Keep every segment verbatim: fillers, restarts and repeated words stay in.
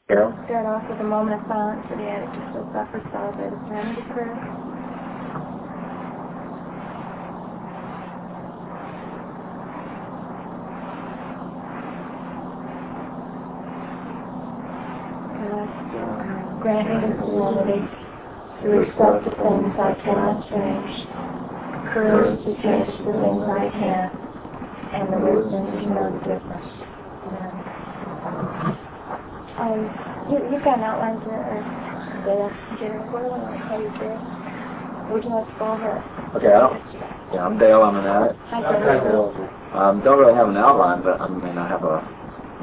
Carol? Start off with a moment of silence for the addict who still suffers, followed by the serenity prayer. Grant me the serenity to accept the things I cannot change, courage to change the things I can, and the wisdom to know the difference. Amen. Um, you, you've got an outline to uh, Jerry. What do I want to tell you, Jerry? Would you like to go ahead? Okay, I don't, yeah, I'm Dale. I'm an addict. Hi, Dale. Um, don't really have an outline, but I mean, I have a,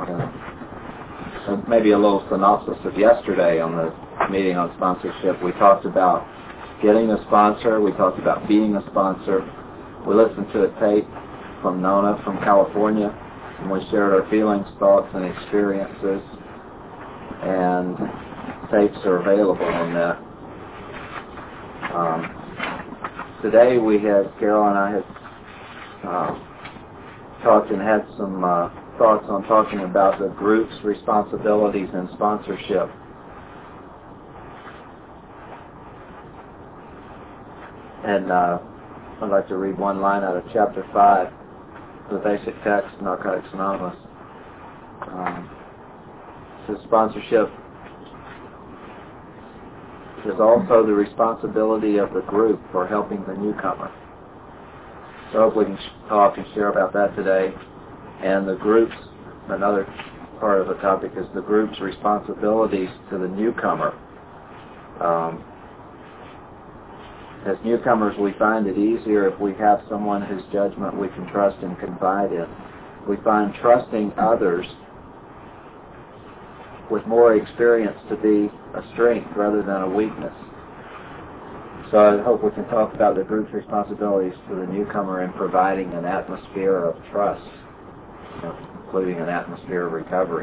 a maybe a little synopsis of yesterday on the meeting on sponsorship. We talked about getting a sponsor. We talked about being a sponsor. We listened to a tape from Nona from California, and we shared our feelings, thoughts, and experiences. And tapes are available on that. Um, today we had, Carol and I had uh, talked and had some uh, thoughts on talking about the group's responsibilities in sponsorship. And uh, I'd like to read one line out of chapter five, the basic text, Narcotics Anonymous. Um, it says sponsorship is also the responsibility of the group for helping the newcomer. So I hope we can sh- talk and share about that today. And the group's, another part of the topic is the group's responsibilities to the newcomer. Um, as newcomers, we find it easier if we have someone whose judgment we can trust and confide in. We find trusting others with more experience to be a strength rather than a weakness. So I hope we can talk about the group's responsibilities to the newcomer in providing an atmosphere of trust, including an atmosphere of recovery.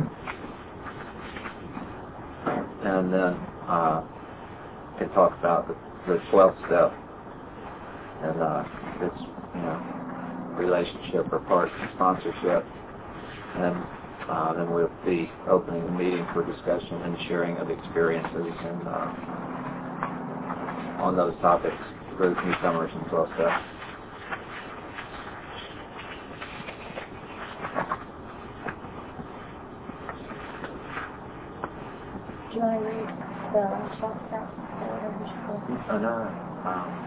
And then uh, we can talk about the, the twelfth step and uh, its you know relationship or part of sponsorship. And uh, then we'll be opening the meeting for discussion and sharing of experiences and uh, on those topics, group newcomers and twelve steps. Do you want to read the twelve steps or whatever you should go? Oh, no. Um,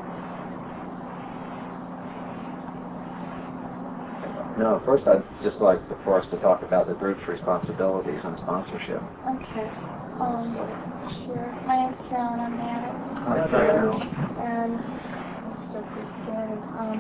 no, first I'd just like for us to talk about the group's responsibilities and sponsorship. Okay. Um, sure. My name's Carolyn. I'm the addict. Hi, Carolyn. And so good. Um,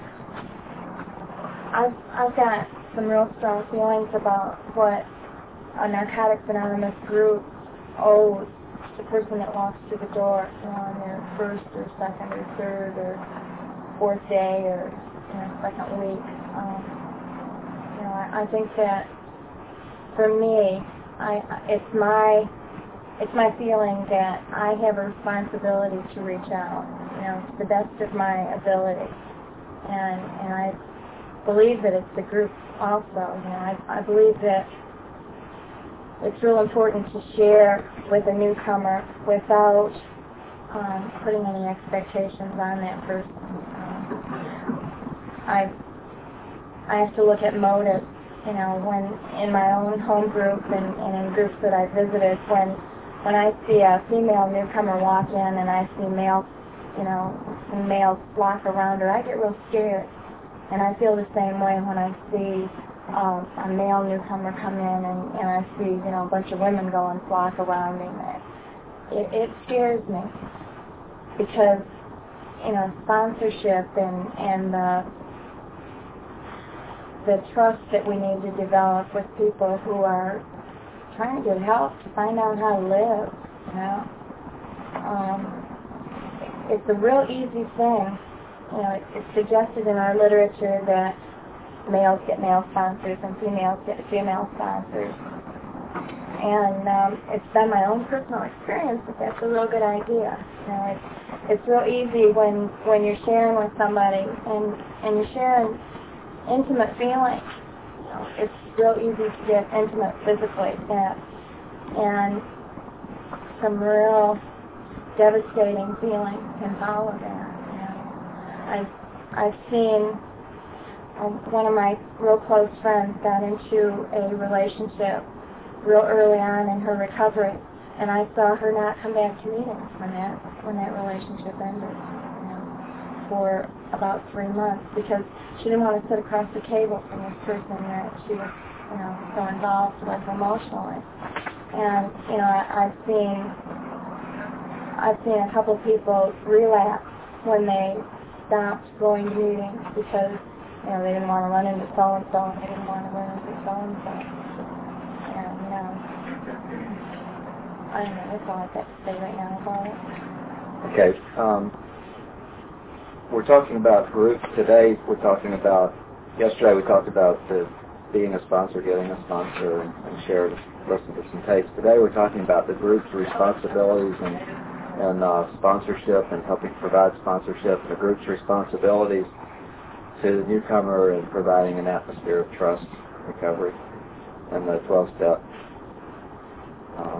I've I've got some real strong feelings about what a Narcotics Anonymous group owes the person that walks through the door, you know, on their first or second or third or fourth day or you know second week. Um, you know, I, I think that for me, I it's my it's my feeling that I have a responsibility to reach out, you know, to the best of my ability, and and I believe that it's the group also. You know, I I believe that it's real important to share with a newcomer without um, putting any expectations on that person. Um, I I have to look at motives, you know, when in my own home group and, and in groups that I've visited, when when I see a female newcomer walk in and I see males, you know, and males flock around her, I get real scared. And I feel the same way when I see um, a male newcomer come in and, and I see, you know, a bunch of women go and flock around him. It, it scares me because, you know, sponsorship and, and the the trust that we need to develop with people who are trying to get help to find out how to live, you know. Um, it's a real easy thing. You know, it's suggested in our literature that males get male sponsors and females get female sponsors. And um, it's been my own personal experience that that's a real good idea. You know, it's, it's real easy when, when you're sharing with somebody and, and you're sharing intimate feelings. You know, it's real easy to get intimate physically. That and some real devastating feelings can follow that. And I've, I've seen um, one of my real close friends got into a relationship real early on in her recovery, and I saw her not come back to meetings when that when that relationship ended, you know, for about three months because she didn't want to sit across the table from this person that she was, you know, so involved with emotionally. And you know, I, I've seen I've seen a couple of people relapse when they stopped going to meetings because you know they didn't want to run into so and so and they didn't want to run into so and so. And you know, I don't know. That's all I've got to say right now about it. Okay. Um, we're talking about groups today. We're talking about yesterday. We talked about the being a sponsor, getting a sponsor, and, and shared listen to some tapes. Today we're talking about the group's responsibilities and, and uh, sponsorship and helping provide sponsorship, the group's responsibilities to the newcomer and providing an atmosphere of trust, recovery, and the twelve-step. Um,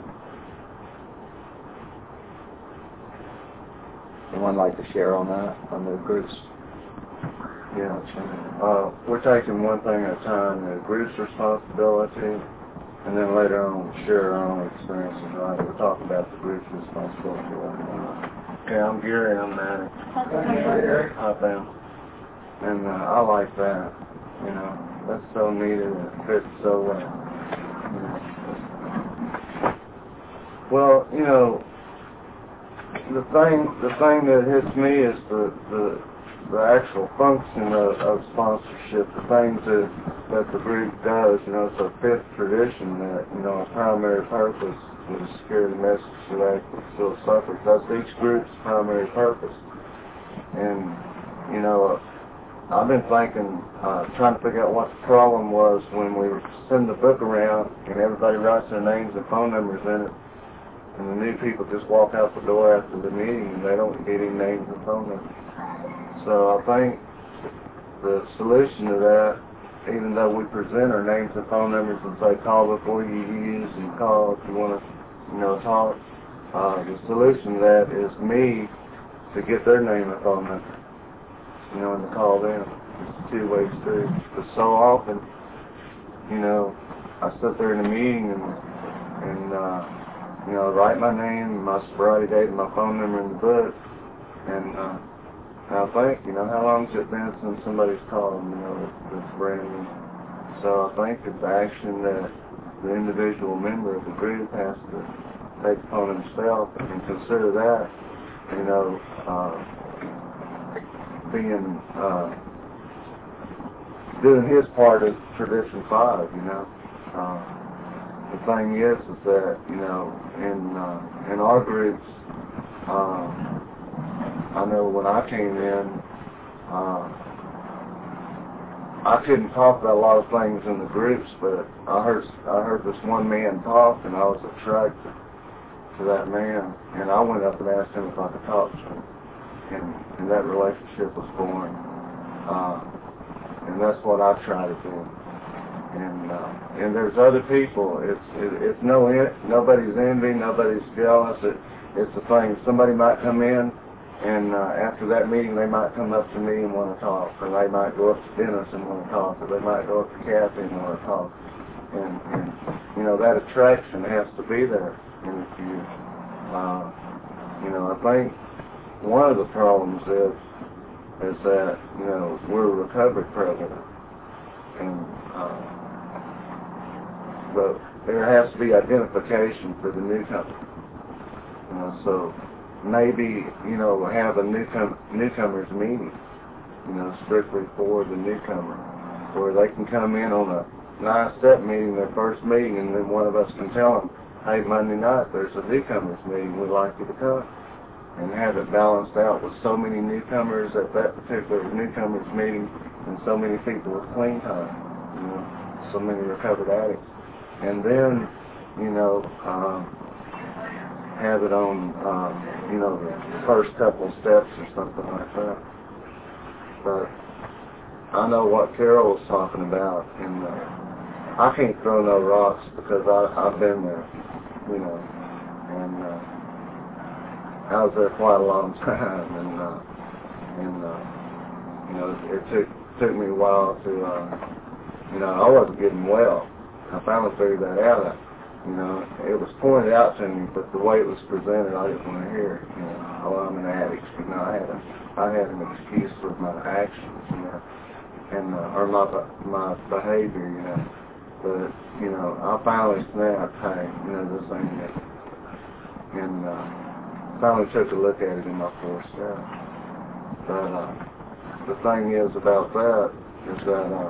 anyone like to share on that, on the groups? Yeah, uh, we're taking one thing at a time, the group's responsibility, and then later on share our own experiences, right? We're talking about the group's responsibility right now. Okay, I'm Gary, I'm Manny. Hi, Pam. And uh, I like that, you know, that's so needed and it fits so well. You know. Well, you know, the thing, the thing that hits me is the, the the actual function of, of sponsorship, the things that, that the group does. You know, it's a fifth tradition that, you know, a primary purpose is to carry the message to that still suffers. That's each group's primary purpose. And, you know, I've been thinking, uh, trying to figure out what the problem was when we send the book around and everybody writes their names and phone numbers in it, and the new people just walk out the door after the meeting and they don't get any names and phone numbers. So I think the solution to that, even though we present our names and phone numbers and say call before you use and call if you want to, you know, talk, uh, the solution to that is me to get their name and phone number, you know, and to call them. It's a two-way street. But so often, you know, I sit there in a meeting and, and uh, you know, write my name, my sobriety date, and my phone number in the book, and uh, I think, you know, how long has it been since somebody's called, you know, that's brand new. So I think it's action that the individual member of the group has to take upon himself and consider that, you know, uh, being, uh, doing his part of Tradition five, you know. Uh, the thing is, is that, you know, in, uh, in our groups, uh, I know when I came in, uh, I couldn't talk about a lot of things in the groups, but I heard I heard this one man talk, and I was attracted to that man, and I went up and asked him if I could talk to him, and, and that relationship was born, uh, and that's what I try to do. And uh, and there's other people. It's it, it's no nobody's envy, nobody's jealous. It, it's a thing. Somebody might come in. And uh, after that meeting, they might come up to me and want to talk, or they might go up to Dennis and want to talk, or they might go up to Kathy and want to talk. And, and you know, that attraction has to be there in the queue. Uh, you know, I think one of the problems is is that, you know, we're a recovery program, and uh, but there has to be identification for the newcomer. You know, so. Maybe, you know, have a newcom- newcomers meeting, you know, strictly for the newcomer, where they can come in on a nine-step meeting, their first meeting, and then one of us can tell them, hey, Monday night there's a newcomers meeting, we'd like you to come, and have it balanced out with so many newcomers at that particular newcomers meeting, and so many people with clean time, you know, so many recovered addicts. And then, you know, um, have it on, um, you know, the first couple of steps or something like that. But I know what Carol was talking about, and uh, I can't throw no rocks because I, I've been there. you know, and uh, I was there quite a long time, and uh, and uh, you know, it, it took took me a while to, uh, you know, I wasn't getting well. I finally figured that out. You know, it was pointed out to me, but the way it was presented, I didn't want to hear it. You know, oh, I'm an addict. You know, I had a, I had an excuse for my actions, you know, and uh, or my my behavior, you know. But you know, I finally snapped, hey, you know, this ain't it, and uh, finally took a look at it in my fourth step. But uh, the thing is about that is that. Uh,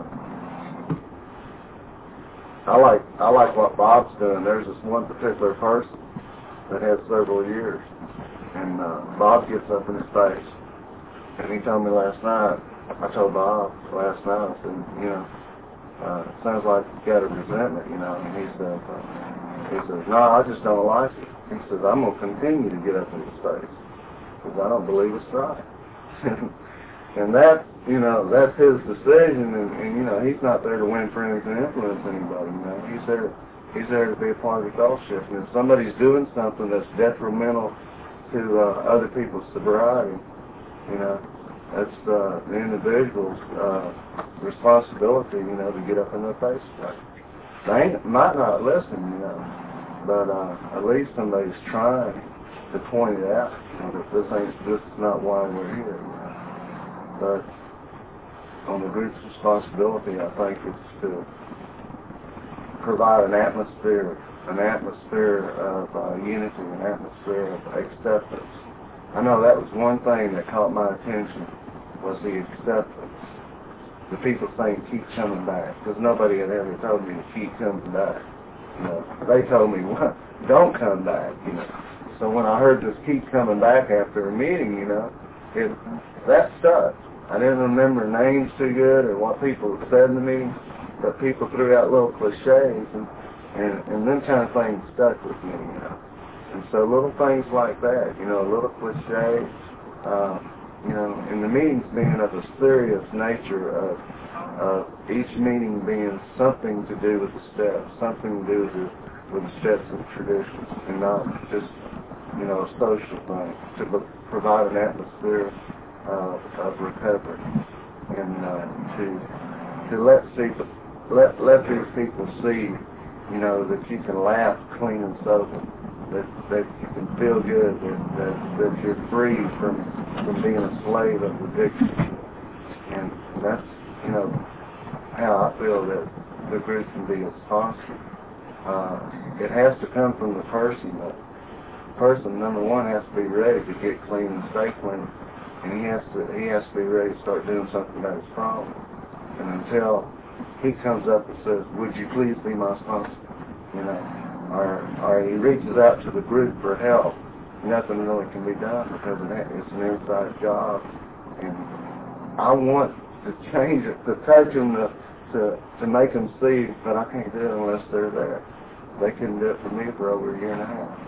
I like I like what Bob's doing. There's this one particular person that has several years, and uh, Bob gets up in his face, and he told me last night. I told Bob last night. I said, you know, uh, it sounds like you got a resentment, you know. And he said, uh, he says, no, I just don't like it. He says, I'm gonna continue to get up in his face because I don't believe it's right. And that, you know, that's his decision, and, and, you know, he's not there to win friends and influence anybody, you know. He's there, he's there to be a part of the fellowship. And if somebody's doing something that's detrimental to uh, other people's sobriety, you know, that's uh, the individual's uh, responsibility, you know, to get up in their face. They ain't, might not listen, you know, but uh, at least somebody's trying to point it out, you know, that this ain't, this is not why we're here, you know. But on the group's responsibility, I think it's to provide an atmosphere, an atmosphere of uh, unity, an atmosphere of acceptance. I know that was one thing that caught my attention, was the acceptance. The people saying, keep coming back, because nobody had ever told me to keep coming back. You know, they told me, well, don't come back, you know. So when I heard this keep coming back after a meeting, you know, it, that stuck. I didn't remember names too good or what people said to me, but people threw out little cliches, and, and, and them kind of things stuck with me, you know. And so little things like that, you know, little cliches, uh, you know, and the meetings being of a serious nature of, of each meeting being something to do with the steps, something to do with the, with the steps of traditions, and not just, you know, a social thing, to provide an atmosphere Of, of recovery, and uh, to to let people let let these people see, you know, that you can laugh clean and sober, that that you can feel good, that that, that you're free from from being a slave of addiction, and that's, you know, how I feel that the group can be a sponsor. Uh, it has to come from the person. The person, number one, has to be ready to get clean and stay clean. And he has to he has to be ready to start doing something about his problem. And until he comes up and says, would you please be my sponsor? You know, or or he reaches out to the group for help, nothing really can be done because of that. It's an inside job. And I want to change it, to touch them, to, to, to make them see, but I can't do it unless they're there. They couldn't do it for me for over a year and a half.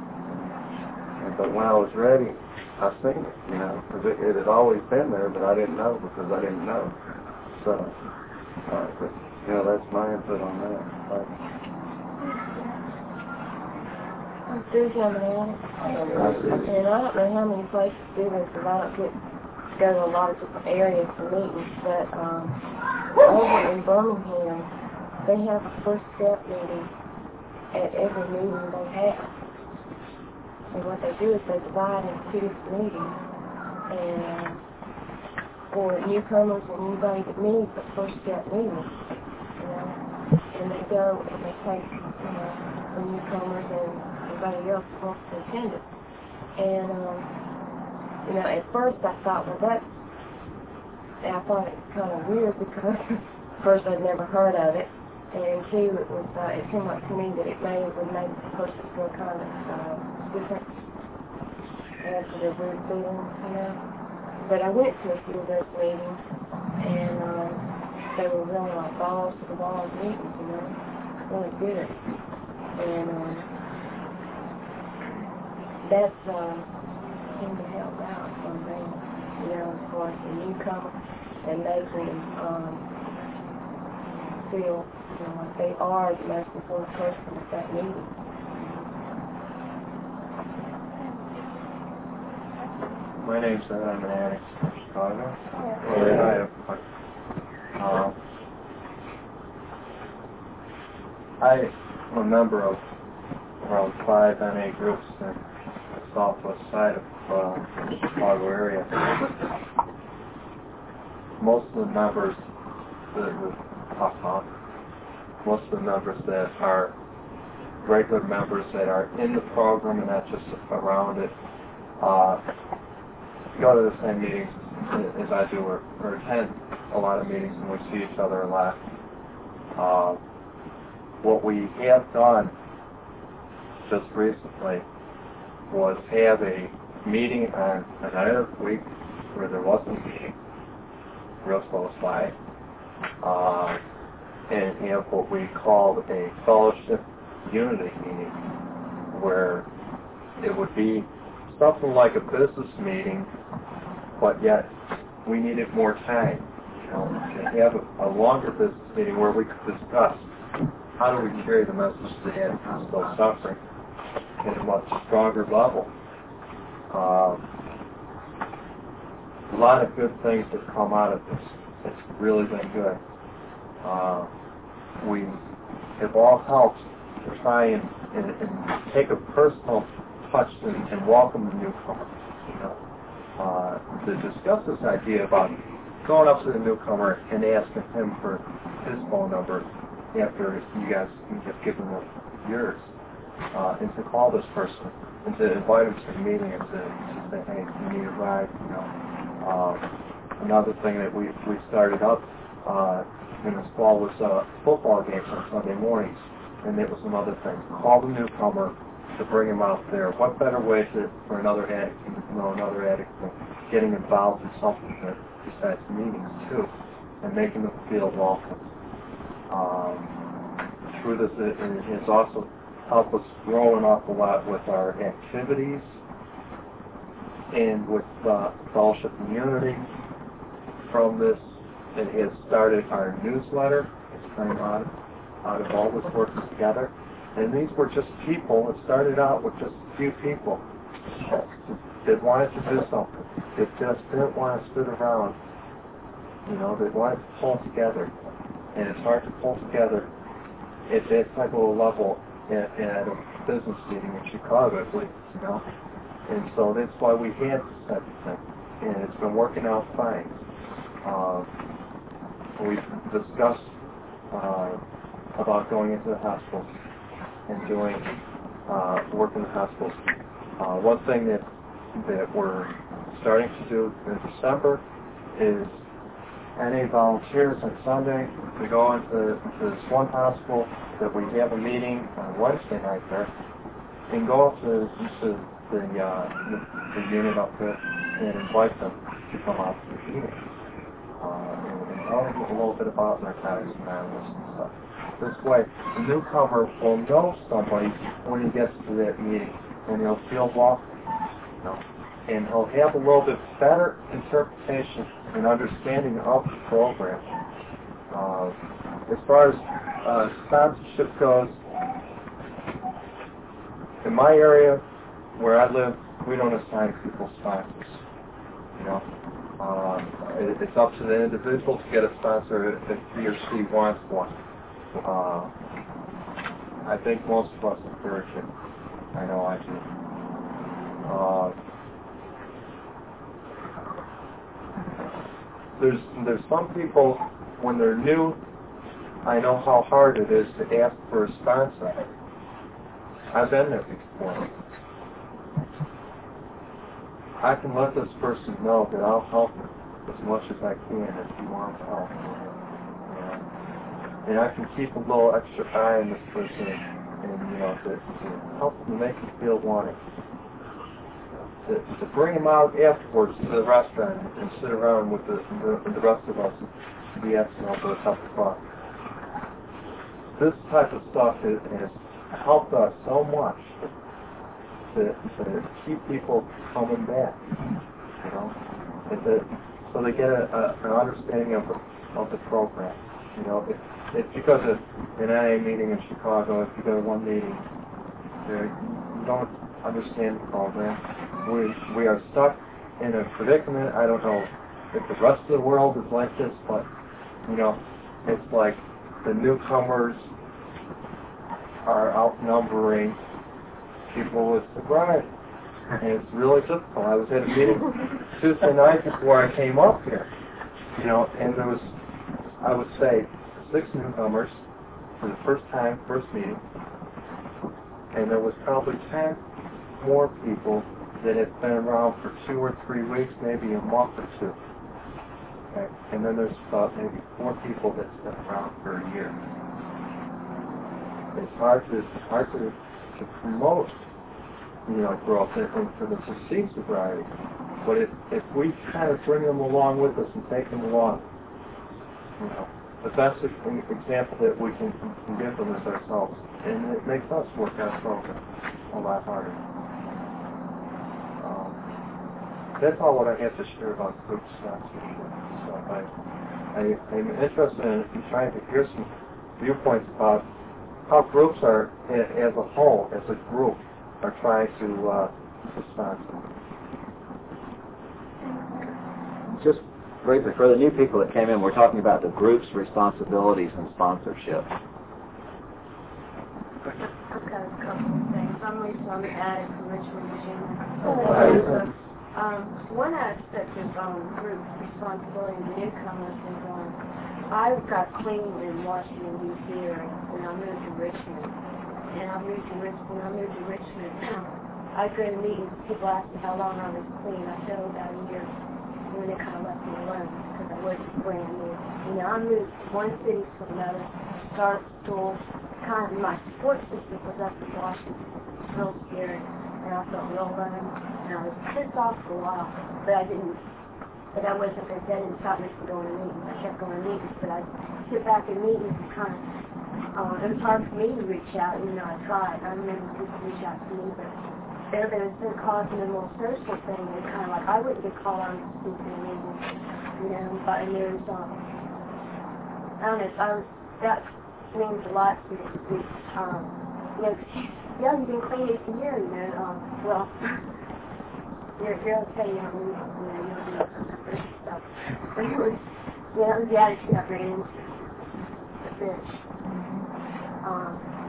And, but when I was ready, I seen it, you know, because it, it had always been there, but I didn't know because I didn't know. So, uh, but, you know, that's my input on that. Like, I'm Susie, I'm an addict. And I don't know how many places do this, because I don't get to go to a lot of different areas for meetings, but um, over in Birmingham, they have a first step meeting at every meeting they have. And what they do is they divide into two different meetings, and for newcomers and anybody that needs a first step meeting, you know, and they go and they take, you know, the newcomers and everybody else wants to attend it. And, um, you know, at first I thought, well, that's, I thought it was kind of weird because first I'd never heard of it, and two, it was, uh, it seemed like to me that it may would make the person feel kind of, uh, different after their weird feelings, you know. But I went to a few of those meetings, and um, they were really like balls to the walls meetings, you know, really good. And um, that's uh, seemed to help out from them, you know, as far as the newcomer, and making them um, feel, you know, like they are the most important person at that meeting. My name's Ed. I'm an addict from Chicago. Yeah. And I have, uh, I'm a member of around five N A groups in the southwest side of uh, the Chicago area. Most of the members that uh, most of the members that are regular members that are in the program and not just around it uh, go to the same meetings as I do, or, or attend a lot of meetings, and we see each other a lot. Uh, what we have done just recently was have a meeting on a night of the week where there wasn't a meeting, real close by, uh, and have what we called a fellowship unity meeting, where it would be something like a business meeting, but yet we needed more time, you know, to have a, a longer business meeting where we could discuss how do we carry the message to the end who's still suffering at a much stronger level. Uh, a lot of good things have come out of this. It's really been good. Uh, we have all helped to try and, and, and take a personal touch and, and welcome the newcomer, you know, uh, to discuss this idea about going up to the newcomer and asking him for his phone number after you guys have given him yours, uh, and to call this person and to invite him to the meeting and to, to say, hey, you need a ride, you know. Uh, another thing that we we started up uh, in this fall was uh, football games on Sunday mornings, and it was another thing. Call the newcomer to bring him out there. What better way to, for another addict, you know, another addict, than getting involved in something that besides meetings too, and making them feel welcome. Um, through this, it, it has also helped us grow an awful lot with our activities and with uh, fellowship community. From this, it has started our newsletter. It's coming out, out of all this work together. And these were just people. It started out with just a few people that wanted to do something. That just didn't want to sit around. You know, they wanted to pull together. And it's hard to pull together at that type of a level at, at a business meeting in Chicago, I believe, you know. And so that's why we had this type of thing. And it's been working out fine. Uh, we've discussed uh, about going into the hospitals and doing uh, work in the hospitals. Uh, one thing that that we're starting to do in December is any volunteers on Sunday to go into, into this one hospital that we have a meeting on Wednesday night there, and go up to, to the, uh, the, the unit up there and invite them to come out to the meeting. Uh, and, and tell them a little bit about Narcotics Anonymous and stuff. This way, the newcomer will know somebody when he gets to that meeting, and he'll feel welcome, you know, and he'll have a little bit better interpretation and understanding of the program. Uh, as far as uh, sponsorship goes, in my area where I live, we don't assign people sponsors. You know, uh, it, it's up to the individual to get a sponsor if he or she wants one. Uh, I think most of us encourage it. I know I do. Uh, there's there's some people, when they're new, I know how hard it is to ask for a sponsor. I've been there before. I can let this person know that I'll help him as much as I can if he wants help. And I can keep a little extra eye on this person, and you know, to, to help him make him feel wanted. To, to bring him out afterwards to the restaurant and sit around with the, the, the rest of us and be asking over a cup of coffee. This type of stuff has, has helped us so much to, to keep people coming back, you know, and to, so they get a, a, an understanding of the, of the program. You know, if, if you go to an N A meeting in Chicago, if you go to one meeting, you don't understand the program. We we are stuck in a predicament. I don't know if the rest of the world is like this, but, you know, it's like the newcomers are outnumbering people with sobriety. And it's really difficult. I was at a meeting Tuesday night before I came up here, you know, and there was, I would say, six newcomers for the first time, first meeting, and there was probably ten more people that had been around for two or three weeks, maybe a month or two. Okay. And then there's about maybe four people that's been around for a year. It's hard to, it's hard to, to promote, you know, growth and, and for the perceived sobriety. But if, if we kind of bring them along with us and take them along, you know, the best example that we can, can give them is ourselves. And it makes us work ourselves a lot harder. Um, that's all what I have to share about group sponsorship. So I, I, I'm interested in, in trying to hear some viewpoints about how groups are, as a whole, as a group, are trying to, uh, to sponsor. Just briefly, for the new people that came in, we're talking about the group's responsibilities and sponsorship. I've got a couple of things. I'm Lisa, I'm an addict from Richmond, Virginia. Um, one aspect of um, group responsibility of the newcomers is um, I got clean in Washington, D C area, and I moved to Richmond. And I moved to Richmond. When I moved to Richmond, I go to meetings. People ask me how long I was clean. I said, oh, about a year. And then they kind of left me alone because I wasn't brand new. You know, I moved one city to another, started school. Kind of my support system was up in Washington. It was real scary, and I felt real alone. And I was pissed off for a while, but I didn't. But I wasn't. That didn't stop me from going to meetings. I kept going to meetings, but I sit back in meetings and kind of. Uh, it was hard for me to reach out, even though I tried. I remember people reach out to me, but everybody was been causing a more social thing. And kind of like I wouldn't get called on to speak in a meeting, you know. But and there was um. I don't know. I was that. means a lot to me. Um, you know, yeah, you've been clean for a year, you know. Um, well, you're, you're okay, you don't need, you know, you don't do other stuff. But it was, you know, it was the attitude I ran into. The bitch. Um,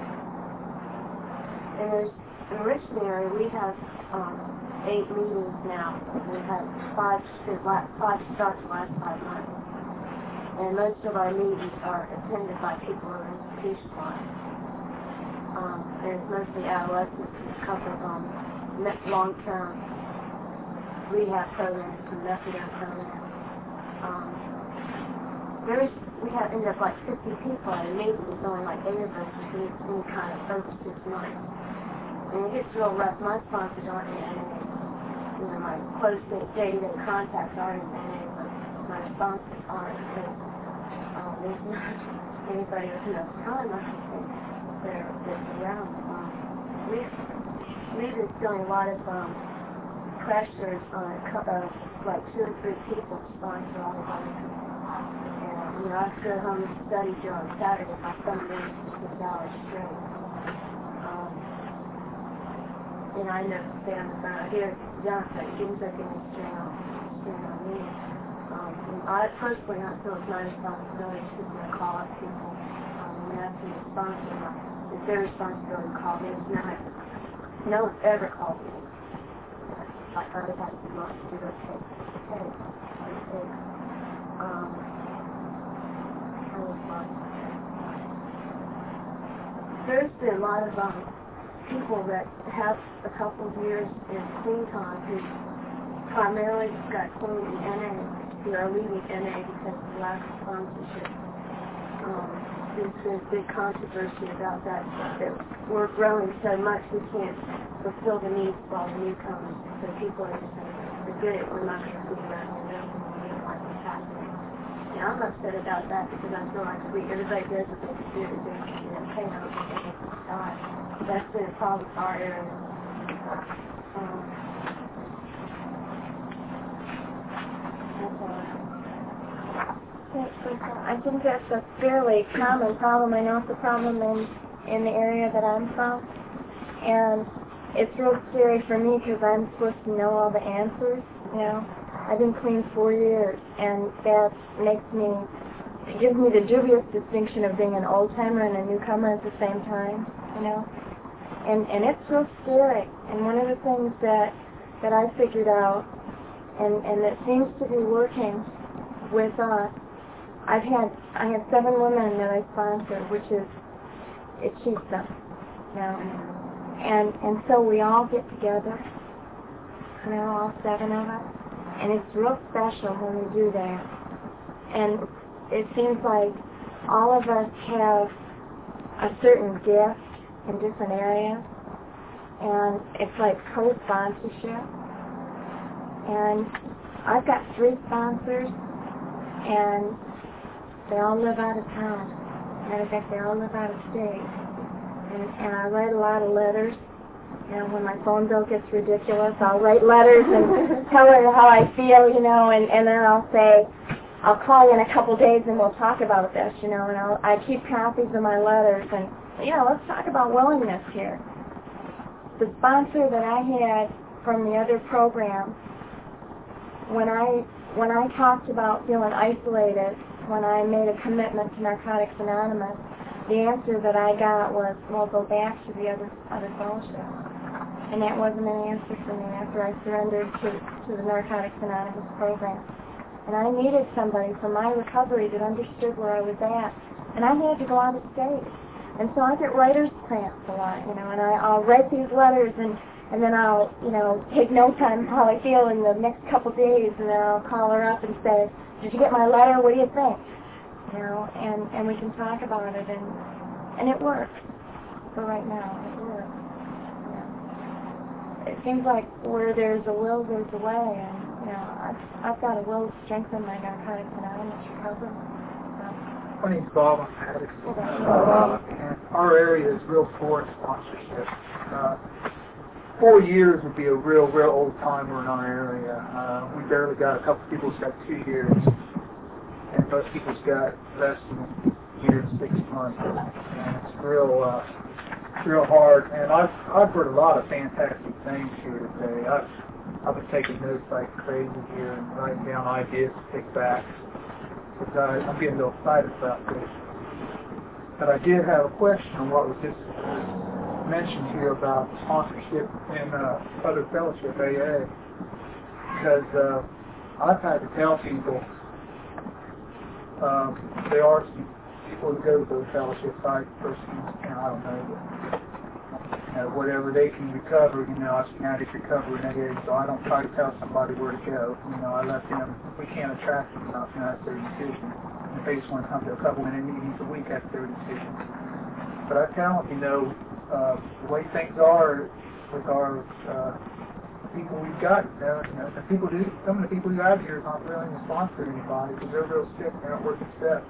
and there's, in Richmond area, we have um, eight meetings now. We had five, five starts the last five months. And most of our meetings are attended by people who are institutionalized. Um, and it's mostly adolescents and a couple of um, long-term rehab programs and methadone programs. Um, there was, we had ended up like fifty people at a meeting. There's only like eight of us who need any kind of focus this month. And it gets real rough. My sponsors aren't in N A. You know, my close day-to-day contacts aren't in N A, but my sponsors aren't. So, um, there's not anybody with enough time, I don't think, that are, that's around. Um, we've, we've been feeling a lot of um, pressures on a couple of, like two or three people to sponsor all of us. And, you know, I go home and study during Saturday. My son goes for six hours straight. Um, and I know stay on the phone. I hear Jonathan, he seems like in the string on, string on me. Um, I personally don't feel it's my responsibility to sit there and call up people. Um, when I see a sponsor, it's their responsibility to call me. It's not, no one's ever called me. Like, I would have to look to do it. Hey, hey, um, I was like, there's been a lot of um, people that have a couple of years in clean time who primarily got clean in N A. We are leaving N A because of lack of sponsorship. Um, there's been a big controversy about that, that we're growing so much we can't fulfill the needs of all the newcomers. So people are just saying, forget it, we're not going to be around here. We don't like what's happening. And I'm upset about that because I feel like we, everybody does what they can do to do it. You know, okay, I don't think they can die. That's been a problem with our area. Um, I think that's a fairly common problem. I know it's a problem in, in the area that I'm from. And it's real scary for me because I'm supposed to know all the answers, you know. I've been clean four years, and that makes me, it gives me the dubious distinction of being an old-timer and a newcomer at the same time, you know. And and it's real scary. And one of the things that that I figured out, and, and that seems to be working with us, I've had, I have seven women that I sponsor, which is, it cheats them, you know. And, and so we all get together, you know, all seven of us, and it's real special when we do that. And it seems like all of us have a certain gift in different areas, and it's like co-sponsorship. And I've got three sponsors, and they all live out of town. Matter of fact, they all live out of state. And, and I write a lot of letters. You know, when my phone bill gets ridiculous, I'll write letters and tell her how I feel, you know, and, and then I'll say, I'll call you in a couple days and we'll talk about this, you know, and I'll, I keep copies of my letters and, you know, let's talk about willingness here. The sponsor that I had from the other program, when I when I talked about feeling isolated, when I made a commitment to Narcotics Anonymous, the answer that I got was, well, go back to the other other fellowship. And that wasn't an answer for me after I surrendered to, to the Narcotics Anonymous program. And I needed somebody for my recovery that understood where I was at. And I had to go out of state. And so I get writer's cramps a lot, you know, and I, I'll write these letters and, and then I'll, you know, take notes on how I feel in the next couple days, and then I'll call her up and say, did you get my letter? What do you think? You know, and, and we can talk about it, and and it works. For right now, it works. Yeah. It seems like where there's a will, there's a way, and, you know, I've, I've got a will to strengthen my Narcotics Anonymous recovery. My name's Bob. I'm an addict. Uh, and our area is real poor in sponsorship. Uh, four years would be a real, real old-timer in our area. Uh, we barely got a couple people who's got two years. And most people's got less than a year and six months. And it's real, uh, real hard. And I've, I've heard a lot of fantastic things here today. I've, I've been taking notes like crazy here and writing down ideas to take back. Because I'm getting a little excited about this. But I did have a question on what was just mentioned here about sponsorship in uh, other fellowship, A A. Because uh, I've had to tell people um, there are some people who go to those fellowships, I personally, you know, I don't know, but, you know, whatever they can recover, you know, I've seen addicts recover in A A, so I don't try to tell somebody where to go. You know, I let them, we can't attract them enough, you know, that's their decision. If they just want to come to a couple minute meetings a week, that's their decision. But I tell them, you know, uh, the way things are with our uh, people we've got, you know, you know, the people do, some of the people who have here aren't willing to sponsor anybody because they're real sick and they're not working steps.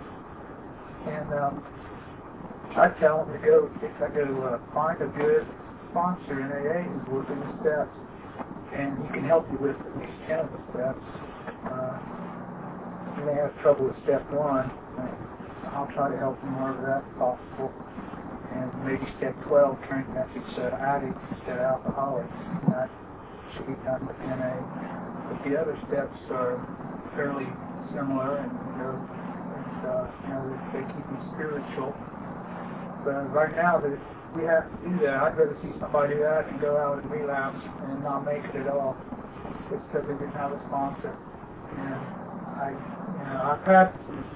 And um, I tell them to go, if I go uh, find a good sponsor in A A who's working the steps, and he can help you with at least ten of the steps. Uh, you may have trouble with step one, I'll try to help them wherever that's possible. And maybe step twelve, turning message to addicts instead of alcoholics. That should be done with N A. But the other steps are fairly similar, and they're, and, uh, you know, they keep you spiritual. But right now, that we have to do that. I'd rather see somebody that can go out and relapse and not make it at all, just because they didn't have a sponsor. And I, you know, I've had.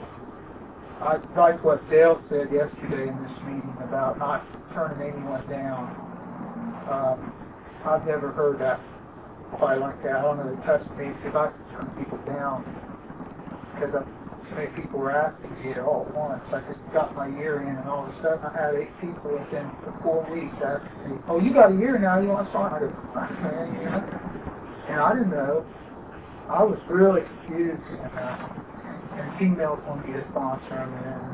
I like what Dale said yesterday in this meeting about not turning anyone down. Um, I've never heard that quite like that. I don't know, it touched me because I turn people down because I, so many people were asking me all at once. I just got my year in, and all of a sudden I had eight people within four weeks asking me, "Oh, you got a year now? You want to sign?" I go, "Man, you know." And I didn't know. I was really confused. And, uh, and females want to be a sponsor, and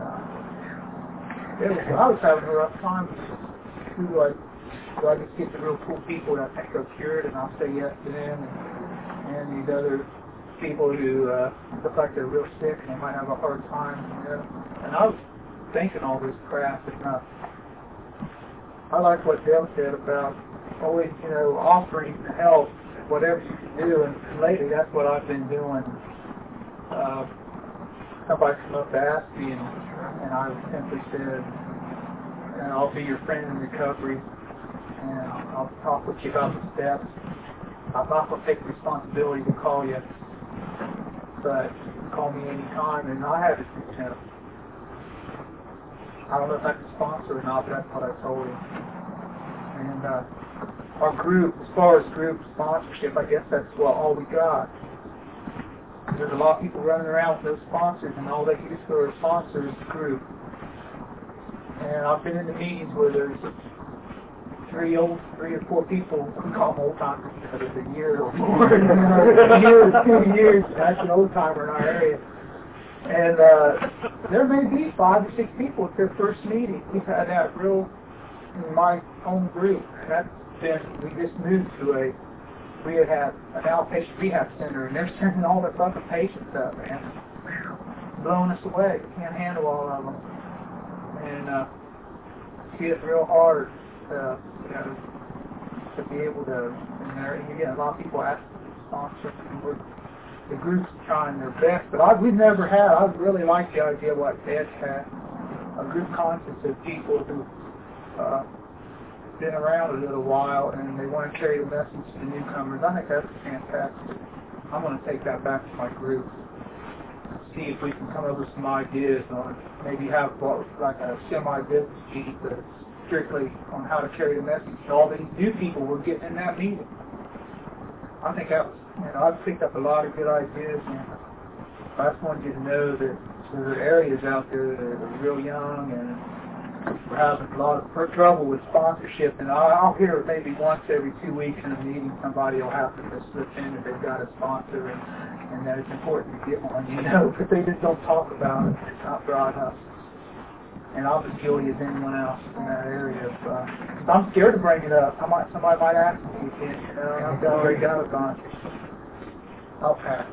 uh, it was, I was having a rough time. Who do I, do I just get the real cool people that I think are cured, and I'll say yes to them, and, and these other people who uh, look like they're real sick and they might have a hard time, you know? And I was thinking all this crap, and uh, I like what Dale said about always, you know, offering help, whatever you can do. And lately, that's what I've been doing. Uh, somebody come up to ask me, and, and I simply said, and I'll be your friend in recovery, and I'll talk with you about the steps. I'm not going to take the responsibility to call you, but call me anytime. And I had to, you know, I don't know if I can sponsor or not, but that's what I told him. And uh, our group, as far as group sponsorship, I guess that's what all we got. There's a lot of people running around with no sponsors, and all they use for a sponsor is the group. And I've been in the meetings where there's three old, three or four people, we call them old timers because it's a year or more, a year or two years, that's an old timer in our area. And uh, there may be five or six people at their first meeting. We've had that real, in my own group. That's been, we just moved to a, we had had an outpatient rehab center, and they're sending all their fucking patients up, man. Blowing us away. Can't handle all of them. And uh, see it real hard, uh, you know, to be able to, and, there, and you get a lot of people asking for sponsors, and we're, the group's trying their best, but I, we've never had, I really like the idea of what Ed's had, a group conscience of people who've uh, been around a little while and they want to carry the message to newcomers. I think that's fantastic. I'm going to take that back to my group, see if we can come up with some ideas on, maybe have like a semi-business sheet that's strictly on how to carry the message to all these new people we're getting in that meeting. I think that was, you know, I've picked up a lot of good ideas, and I just wanted you to know that there are areas out there that are real young, and we're having a lot of trouble with sponsorship. And I'll hear maybe once every two weeks in a meeting somebody will have to just slip in that they've got a sponsor, and, and that it's important to get one, you know, but they just don't talk about it. It's not broad enough. And I'll just guilty as anyone else in that area. Of, uh, I'm scared to bring it up. I might, somebody might ask me, you know, I've already got a sponsor. I'll pass.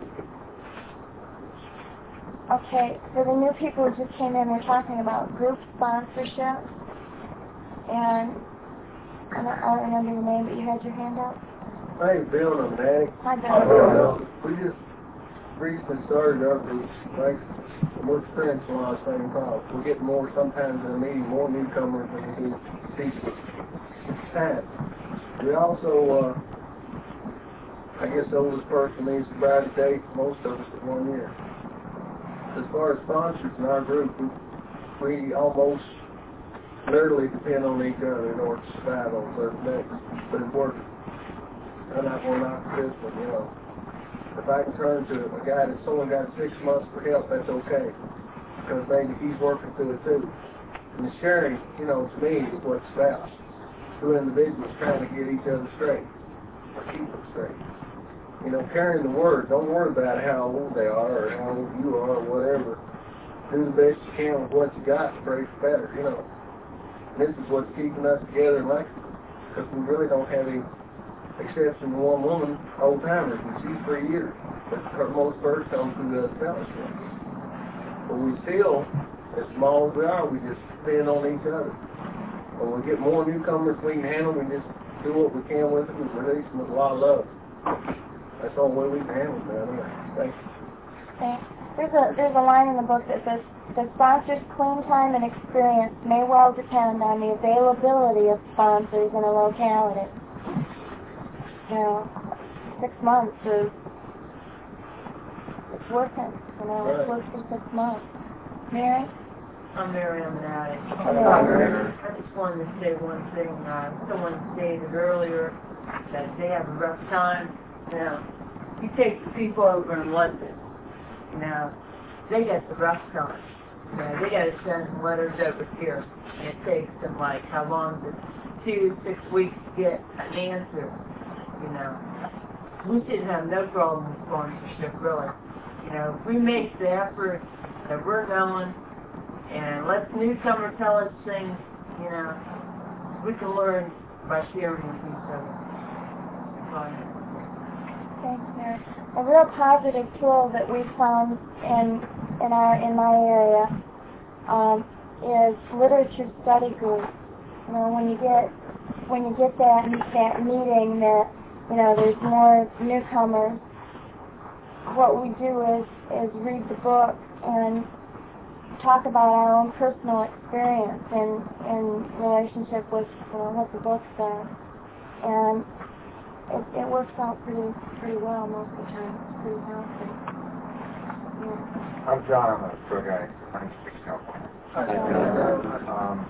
Okay, so the new people who just came in, we're talking about group sponsorship. And I don't, I don't remember your name, but you had your hand up. Hey, Bill and Danny. Hi, Bill. We just recently started our group. Thanks. We're experiencing a lot of the same problems. We're getting more, sometimes in a meeting, more newcomers than we do people. It's sad. We also, uh, I guess the oldest person needs to brag a date, most of us at one year. As far as sponsors in our group, we, we almost literally depend on each other in order to survive on certain days. But it's working. I'm not going to knock this one, you know. If I can turn to a guy that's only got six months for help, that's okay. Because maybe he's working through it too. And the sharing, you know, to me, is what it's about. Two individuals trying to get each other straight, or keep them straight. You know, carrying the word, don't worry about how old they are, or how old you are, or whatever. Do the best you can with what you got and pray for better, you know. And this is what's keeping us together in Lexington. Because we really don't have any except for one woman, old timers, and she's three years. But her most first comes through the fellowship. But we still, as small as we are, we just depend on each other. When we get more newcomers we can handle, we just do what we can with them and release them with a lot of love. That's the only way we can handle it, man. Thanks. Thanks. There's a, there's a line in the book that says, the sponsor's clean time and experience may well depend on the availability of sponsors in a locality. You know, six months is, it's working, you know, it's worked for six months. Mary? I'm Mary, I'm an addict. Hello. I just wanted to say one thing. Uh, someone stated earlier that they have a rough time. Now, you take the people over in London, now, they get the rough time. Now, they got to send letters over here, and it takes them, like, how long is it? Two, six weeks to get an answer. You know, we shouldn't have no problem with sponsorship, really. You know, if we make the effort that we're going and let the newcomer tell us things, you know, we can learn by sharing with each other. Thanks, Mary. A real positive tool that we found in in our in my area um, is literature study groups. You know, when you get when you get that that meeting that, you know, there's more newcomers, what we do is is read the book and talk about our own personal experience in in relationship with, you know, what the book says, and it, it works out pretty pretty well most of the time. It's pretty healthy. Yeah. I'm John. I'm a tour guide. I'm in California. Um,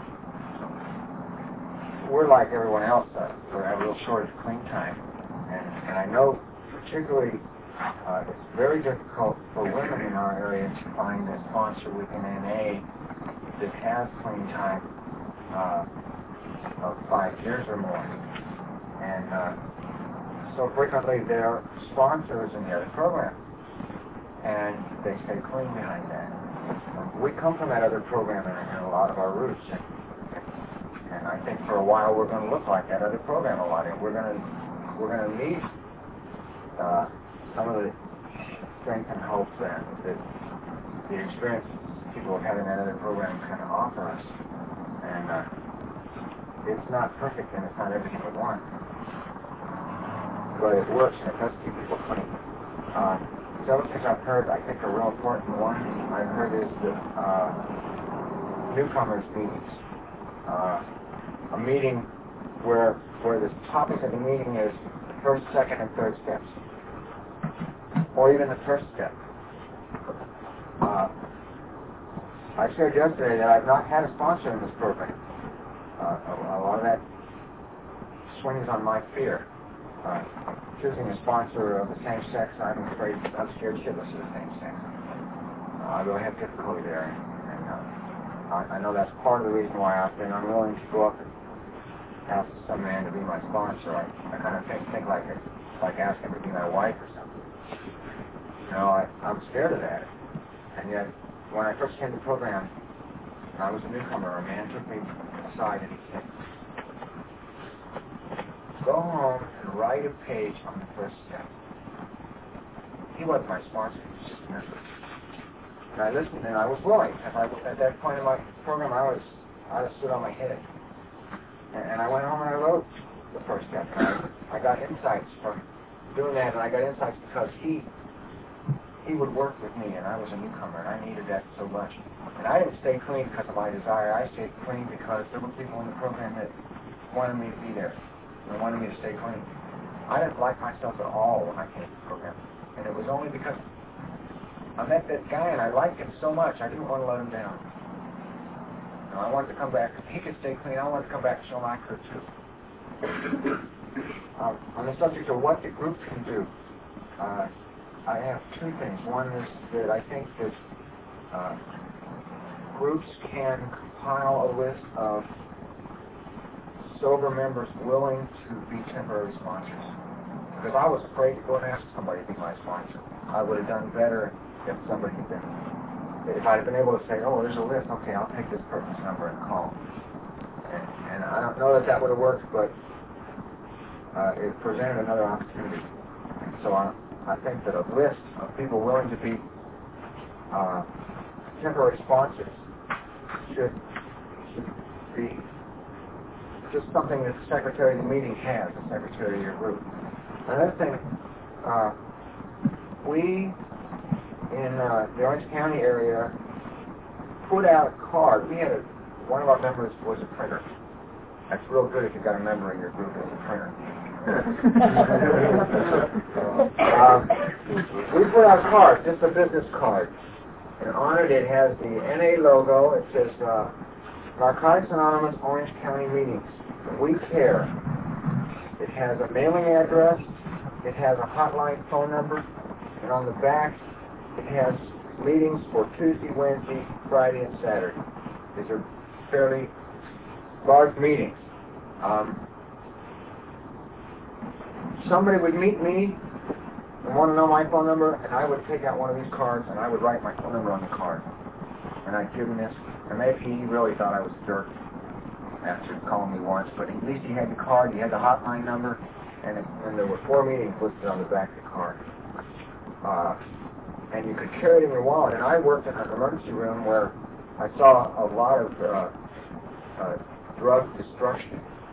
we're like everyone else. Uh, we have a real shortage of clean time, and and I know particularly. Uh, it's very difficult for women in our area to find a sponsor within N A that has clean time uh, of five years or more. And uh, so frequently they're sponsors in the other program, and they stay clean behind that. We come from that other program in, in a lot of our roots, and, and I think for a while we're going to look like that other program a lot, and we're going to we're going to need uh, some of the strength and hope that, that the experience people have had in that other program kind of offer us. And uh, it's not perfect and it's not everything we want. But it works and it does keep people clean. Uh, several things I've heard I think are real important. One I've heard is the uh, newcomers meetings. Uh, a meeting where, where the topic of the meeting is the first, second, and third steps. Or even the first step. Uh, I shared yesterday that I've not had a sponsor in this program. Uh, a, a lot of that swings on my fear. Uh, choosing a sponsor of the same sex, I'm afraid, I'm scared shitless of the same sex. Uh, I really have difficulty there. And uh, I, I know that's part of the reason why I've been unwilling to go up and ask some man to be my sponsor. I, I kind of think, think like, it, like asking him to be my wife or something. You know, I, I'm scared of that. And yet, when I first came to the program, and I was a newcomer, a man took me aside and he said, go home and write a page on the first step. He wasn't my sponsor, he was just a member. And I listened and I was willing. If I, at that point in my program, I was, I was stood on my head. And, and I went home and I wrote the first step. And I, I got insights from doing that, and I got insights because he he would work with me, and I was a newcomer, and I needed that so much. And I didn't stay clean because of my desire. I stayed clean because there were people in the program that wanted me to be there. They wanted me to stay clean. I didn't like myself at all when I came to the program, and it was only because I met that guy, and I liked him so much, I didn't want to let him down. You know, I wanted to come back. If he could stay clean, I wanted to come back and show him I could too. Um, on the subject of what the group can do, uh, I have two things. One is that I think that uh, groups can compile a list of sober members willing to be temporary sponsors. Because I was afraid to go and ask somebody to be my sponsor. I would have done better if somebody had been, if I'd have been able to say, oh, there's a list, okay, I'll take this person's number and call. And, and I don't know that that would have worked, but uh, it presented another opportunity. And so I, I think that a list of people willing to be uh, temporary sponsors should, should be just something that the secretary of the meeting has, the secretary of your group. Another thing, uh, we in uh, the Orange County area put out a card. We had a, one of our members was a printer. That's real good if you've got a member in your group as a printer. um, we put out a card, just a business card, and on it it has the N A logo. It says uh, Narcotics Anonymous Orange County Meetings. We care. It has a mailing address. It has a hotline phone number, and on the back it has meetings for Tuesday, Wednesday, Friday, and Saturday. These are fairly large meetings. Um, somebody would meet me and want to know my phone number, and I would take out one of these cards and I would write my phone number on the card. And I'd give him this, and maybe he really thought I was a jerk after calling me once, but at least he had the card, he had the hotline number, and, it, and there were four meetings listed on the back of the card. Uh, and you could carry it in your wallet. And I worked in an emergency room where I saw a lot of uh, uh, drug destruction.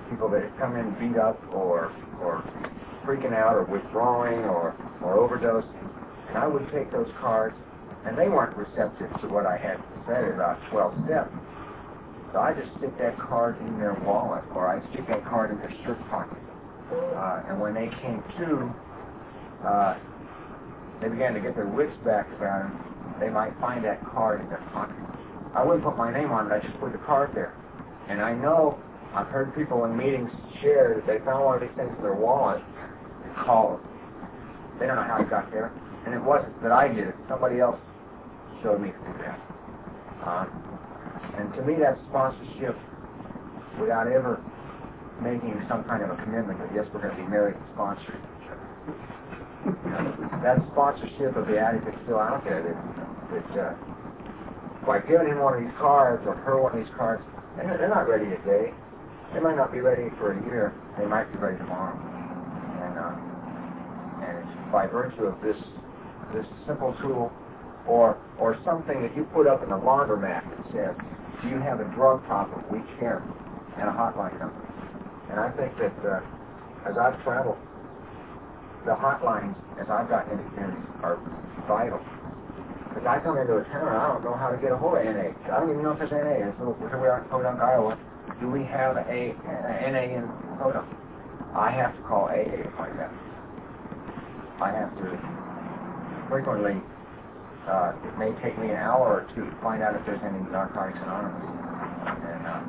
people that had come in beat up or or freaking out or withdrawing or, or overdosing. And I would take those cards, and they weren't receptive to what I had to say about twelve steps. So I just stick that card in their wallet, or I stick that card in their shirt pocket. Uh, and when they came to, uh, they began to get their wits back about them. They might find that card in their pocket. I wouldn't put my name on it. I just put the card there. And I know I've heard people in meetings share that they found one of these things in their wallet and called. They don't know how it got there. And it wasn't that I did it. Somebody else showed me to do that. Uh, and to me, that's sponsorship without ever making some kind of a commitment that, yes, we're going to be married and sponsor each other. You know, that sponsorship of the addict that's still out there, that, that uh, by giving him one of these cards or her one of these cards, they're, they're not ready today. They might not be ready for a year. They might be ready tomorrow. And, uh, and it's by virtue of this this simple tool, or or something that you put up in the laundromat that says, do you have a drug problem? We care, and a hotline number. And I think that uh, as I've traveled, the hotlines, as I've gotten into communities, are vital. Because I come into a town and I don't know how to get a hold of N A. I don't even know if there's N A. And so here we are in Podunk, Iowa. Do we have a, a N A in Podunk? I have to call A A to find out. I have to frequently, uh, it may take me an hour or two to find out if there's any Narcotics Anonymous. And uh,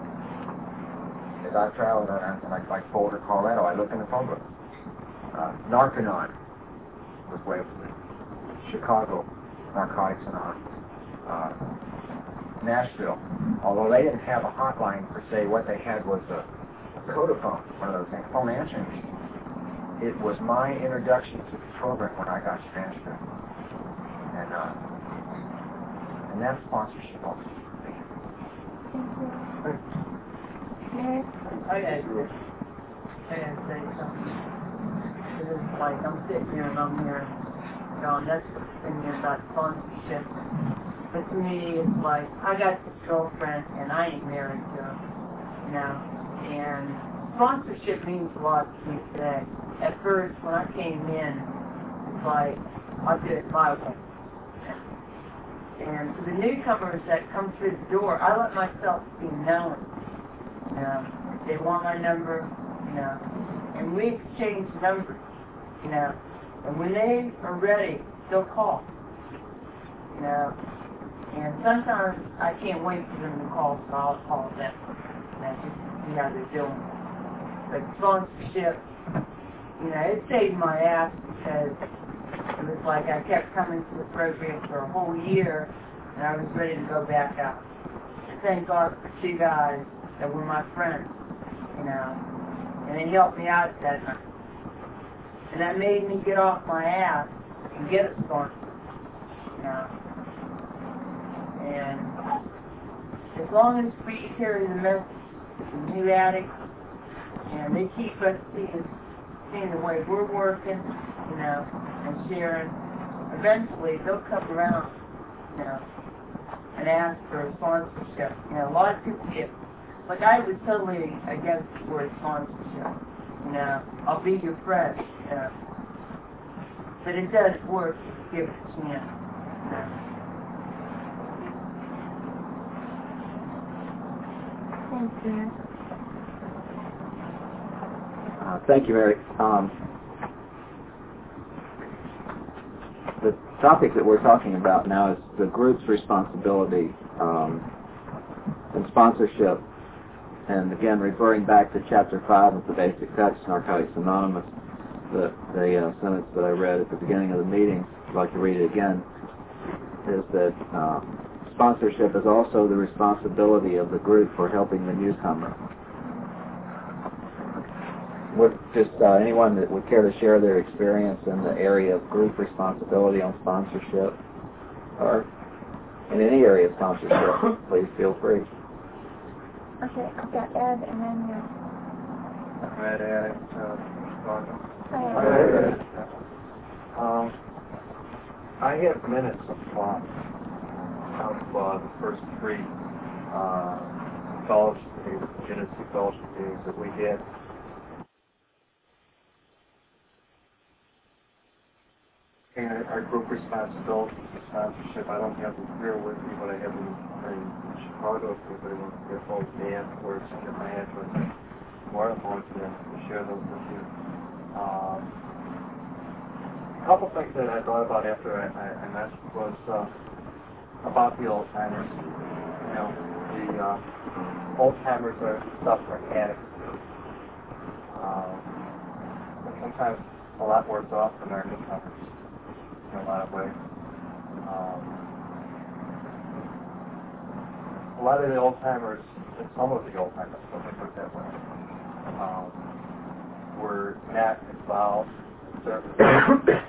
as I've traveled, uh, like, like Boulder, Colorado, I look in the phone book. Uh, Narcanon was way up there. Chicago, Narcotics Anonymous. Uh, Nashville, although they didn't have a hotline per se, what they had was a, a Codaphone, one of those things, phone answering machines. It was my introduction to the program when I got to Nashville. And, uh, and that's sponsorship also. Thank you. Mary? I gotta say, I gotta say something. It's like I'm sitting here and I'm here, John, that's the thing about sponsorship. But to me, it's like, I got this girlfriend and I ain't married to her, you know, and sponsorship means a lot to me today. At first, when I came in, it's like, I'll do it my way. And for the newcomers that come through the door, I let myself be known. You know, if they want my number, you know, and we exchange numbers, you know, and when they are ready, they'll call, you know, and sometimes I can't wait for them to call, so I'll call them, and that's just see how they're doing. But sponsorship, you know, it saved my ass because it was like I kept coming to the program for a whole year, and I was ready to go back out. Thank God for two guys that were my friends, you know, and they helped me out that night. And that made me get off my ass and get a sponsor, you know. And as long as we carry the message to new addicts, and they keep us seeing, seeing the way we're working, you know, and sharing, eventually they'll come around, you know, and ask for a sponsorship. You know, a lot of people get, like I was totally against the word sponsorship. You know, I'll be your friend, you know. But it does work if you give it a chance, you know. Thanks, Mary. Uh, thank you, Mary. Um, the topic that we're talking about now is the group's responsibility um, and sponsorship. And again, referring back to Chapter five of the Basic Text, Narcotics Anonymous, the, the uh, sentence that I read at the beginning of the meeting, I'd like to read it again, is that uh, sponsorship is also the responsibility of the group for helping the newcomer. Would just uh, anyone that would care to share their experience in the area of group responsibility on sponsorship, or in any area of sponsorship, please feel free. Okay, I've got Ed and then you. I'm Ed Addict, uh, Hi, Ed. Um, I have minutes of uh, of uh, the first three uh, fellowship meetings, Genesee fellowship meetings that we did. And our group responsibility, sponsorship, I don't have them here with me, but I have them in Chicago if anybody wants to get hold of me afterwards and get my address. I'm more than willing to share those with you. Um, a couple things that I thought about after I, I, I met was uh, about the old timers. You know, the uh, old timers are suffering addicts. Um, but sometimes a lot worse off than our newcomers in a lot of ways. Um, a lot of the old timers, some of the old timers, let me put it that way, um, were not involved in service.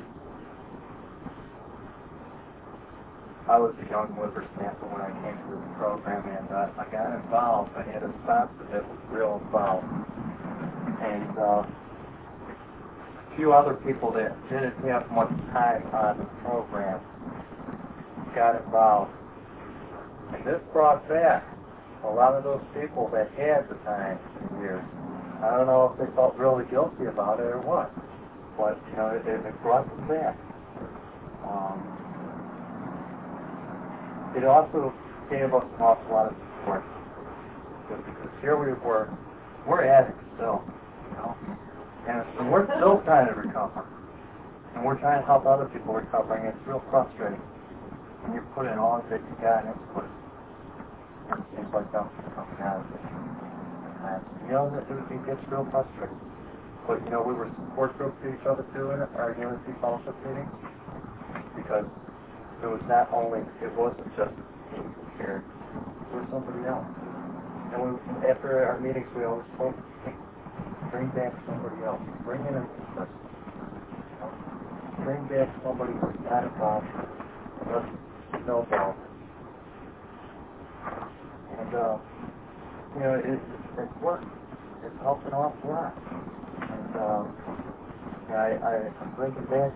I was a young whippersnapper when I came to this program, and uh, I got involved. I had a sponsor that was real involved. And uh, a few other people that didn't have much time on the program got involved. And this brought back a lot of those people that had the time and years. I don't know if they felt really guilty about it or what, but, you know, it, it brought them back. Um, It also gave us an awful lot of support. Because here we were, we're addicts still, you know, and, and we're still trying to recover. And we're trying to help other people recover, and it's real frustrating when you put in all that you got into it. And it seems like nothing's coming out of it. And, you know, it, it gets real frustrating. But, you know, we were support group to each other too in our Unity Fellowship meetings, because it was not only, it wasn't just me here, it was somebody else. And we, after our meetings, we always spoke, hey, bring back somebody else. Bring in a person. You know, bring back somebody who's not involved, doesn't know about it. And, uh, you know, it, it's worked. It's helped an awful lot. And, um, I, I, I'm bringing back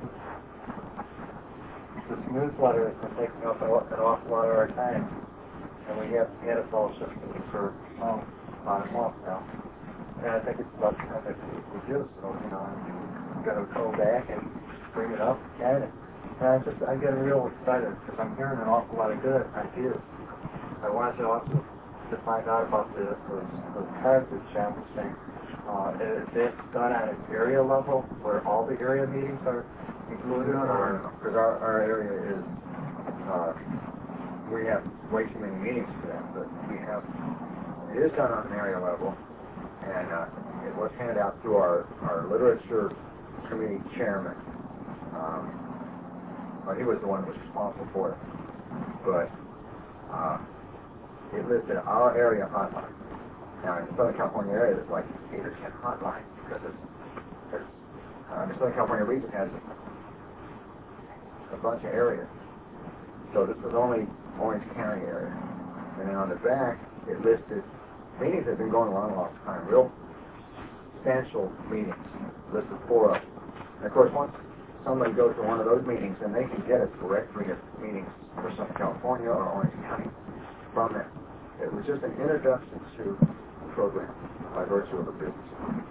this newsletter has been taking up an awful lot of our time, and we have had a fellowship for oh, about a month now. And I think it's about time that we do so. You know, we've got to go back and bring it up again. And I just I get real excited because I'm hearing an awful lot of good ideas. I wanted to also to find out about the those, those cards that John was saying. Uh, is it done on an area level where all the area meetings are included? No, no, no, because our, our area is, uh, we have way too many meetings for that, but we have, it is done on an area level, and uh, it was handed out through our, our literature committee chairman. Um, well, he was the one that was responsible for it, but uh, it listed our area hotline. Now, in the Southern California area, there's like eight or ten hotlines, because it's, there's, uh, the Southern California region has a bunch of areas. So this was only Orange County area. And then on the back, it listed meetings that have been going on a long time, real substantial meetings, listed four of them. And of course, once somebody goes to one of those meetings, then they can get a directory of meetings for Southern California or Orange County from that. It was just an introduction to the program by virtue of the business.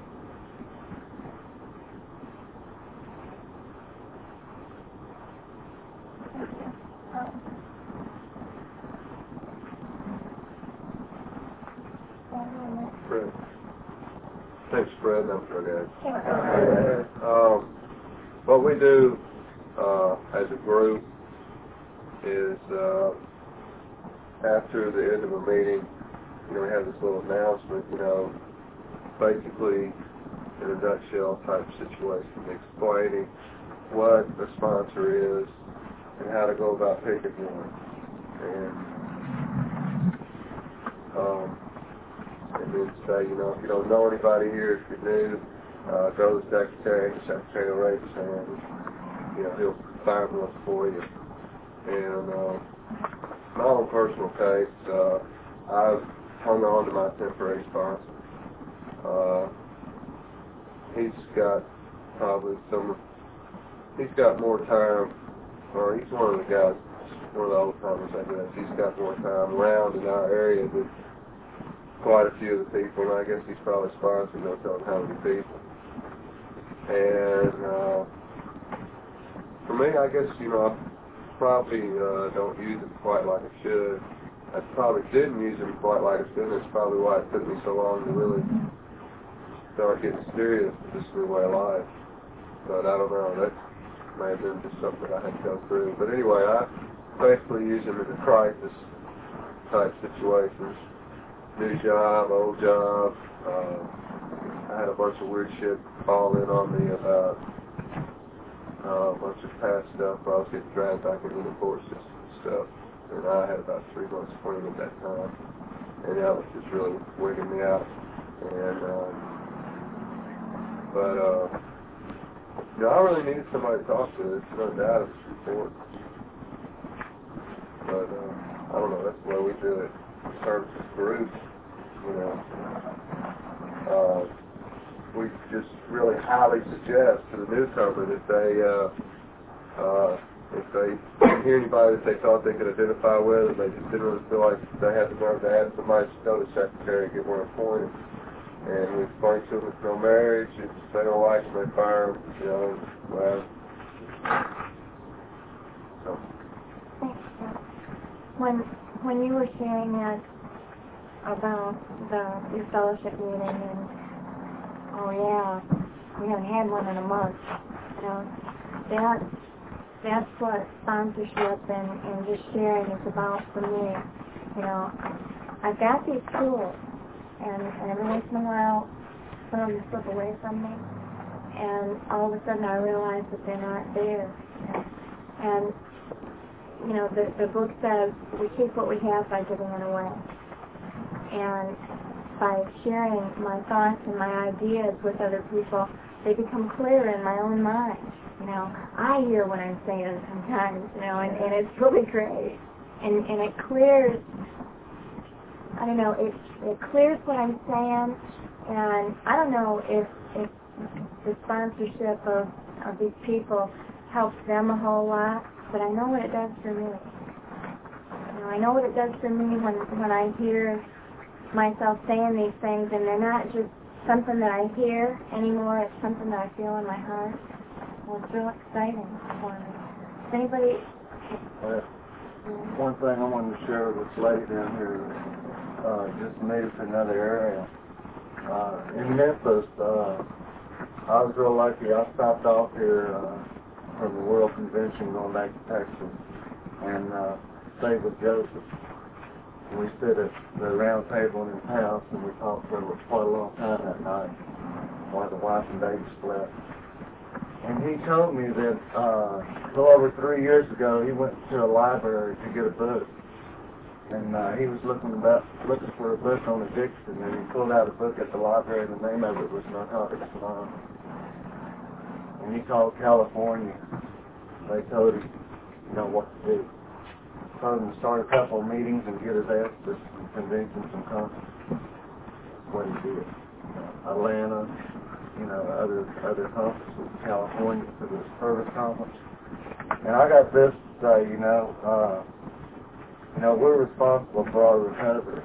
Fred. Thanks, Fred. I'm sure, guys. Um, what we do uh, as a group is uh, after the end of a meeting, you know, we have this little announcement, you know, basically in a nutshell type situation, explaining what the sponsor is and how to go about picking one. And um, and then say, you know, if you don't know anybody here, if you're new, uh, go to the secretary, the secretary will raise his hand. You know, he'll find one for you. And uh, my own personal case, uh, I've hung on to my temporary sponsor. Uh, he's got probably some, he's got more time, or he's one of the guys, one of the old timers, I guess. He's got more time around in our area than quite a few of the people, and I guess he's probably sponsored, no telling how many people. And uh, for me, I guess, you know, I probably uh, don't use it quite like I should. I probably didn't use it quite like I should. That's probably why it took me so long to really start getting serious with this new way of life. But I don't know, that may have been just something I had to go through. But anyway, I basically use them in the crisis type situations. New job, old job. Uh, I had a bunch of weird shit fall in on me about uh, a bunch of past stuff. I was getting dragged back into the court system and stuff. And I had about three months clean at that time. And that was just really wigging me out. And, uh, but, uh, you know, I really needed somebody to talk to. It's no doubt it's important. But, uh, I don't know, that's the way we do it. In terms of groups, you know, uh, we just really highly suggest to the newcomer that they, uh, uh, if they didn't hear anybody that they thought they could identify with, and they just didn't really feel like they had the nerve to ask somebody, just go to the secretary and get one appointed. And we explain to them it's no marriage, it's they don't like them, they fire them, you know, well, so. When, when you were sharing that about the your fellowship meeting, and, oh yeah, we haven't had one in a month, you know, that, that's what sponsorship and, and just sharing is about for me. You know, I've got these tools, and, and every once in a while, some of them slip away from me, and all of a sudden I realize that they're not there. And, you know, the, the book says we keep what we have by giving it away. And by sharing my thoughts and my ideas with other people, they become clearer in my own mind. You know, I hear what I'm saying sometimes, you know, and, and it's really great. And and it clears, I don't know, it it clears what I'm saying, and I don't know if, if the sponsorship of, of these people helps them a whole lot, but I know what it does for me. You know, I know what it does for me when, when I hear myself saying these things, and they're not just something that I hear anymore, it's something that I feel in my heart. Well, it's real exciting for me. Does anybody... Uh, one thing I wanted to share with this lady down here uh, just moved to another area. Uh, in Memphis, uh, I was real lucky. I stopped off here uh, from the World Convention going back to Texas and uh, stayed with Joseph. And we stood at the round table in his house and we talked for quite a long time that night while the wife and baby slept. And he told me that uh, a little over three years ago, he went to a library to get a book. And uh, he was looking about looking for a book on addiction, and he pulled out a book at the library, and the name of it was Narcotics Anonymous. And he called California. They told him, you know, what to do. Told him to start a couple of meetings and get his ass to some conventions and conferences. That's what he did. Uh, Atlanta, you know, other other conferences in California for the service conference. And I got this to say, you know, uh, you know, we're responsible for our recovery.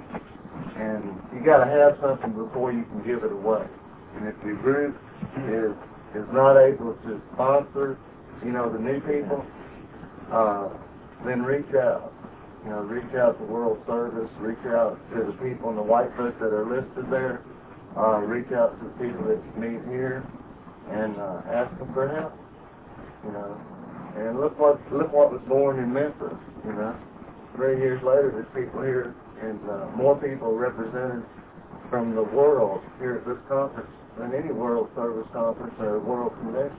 And you got to have something before you can give it away. And if your group is is not able to sponsor, you know, the new people, uh, then reach out. You know, reach out to World Service, reach out to the people in the white book that are listed there. Uh, reach out to the people that meet here and uh, ask them for help, you know. And look what look what was born in Memphis, you know. Three years later, there's people here, and uh, more people represented from the world here at this conference than any World Service conference or World Convention.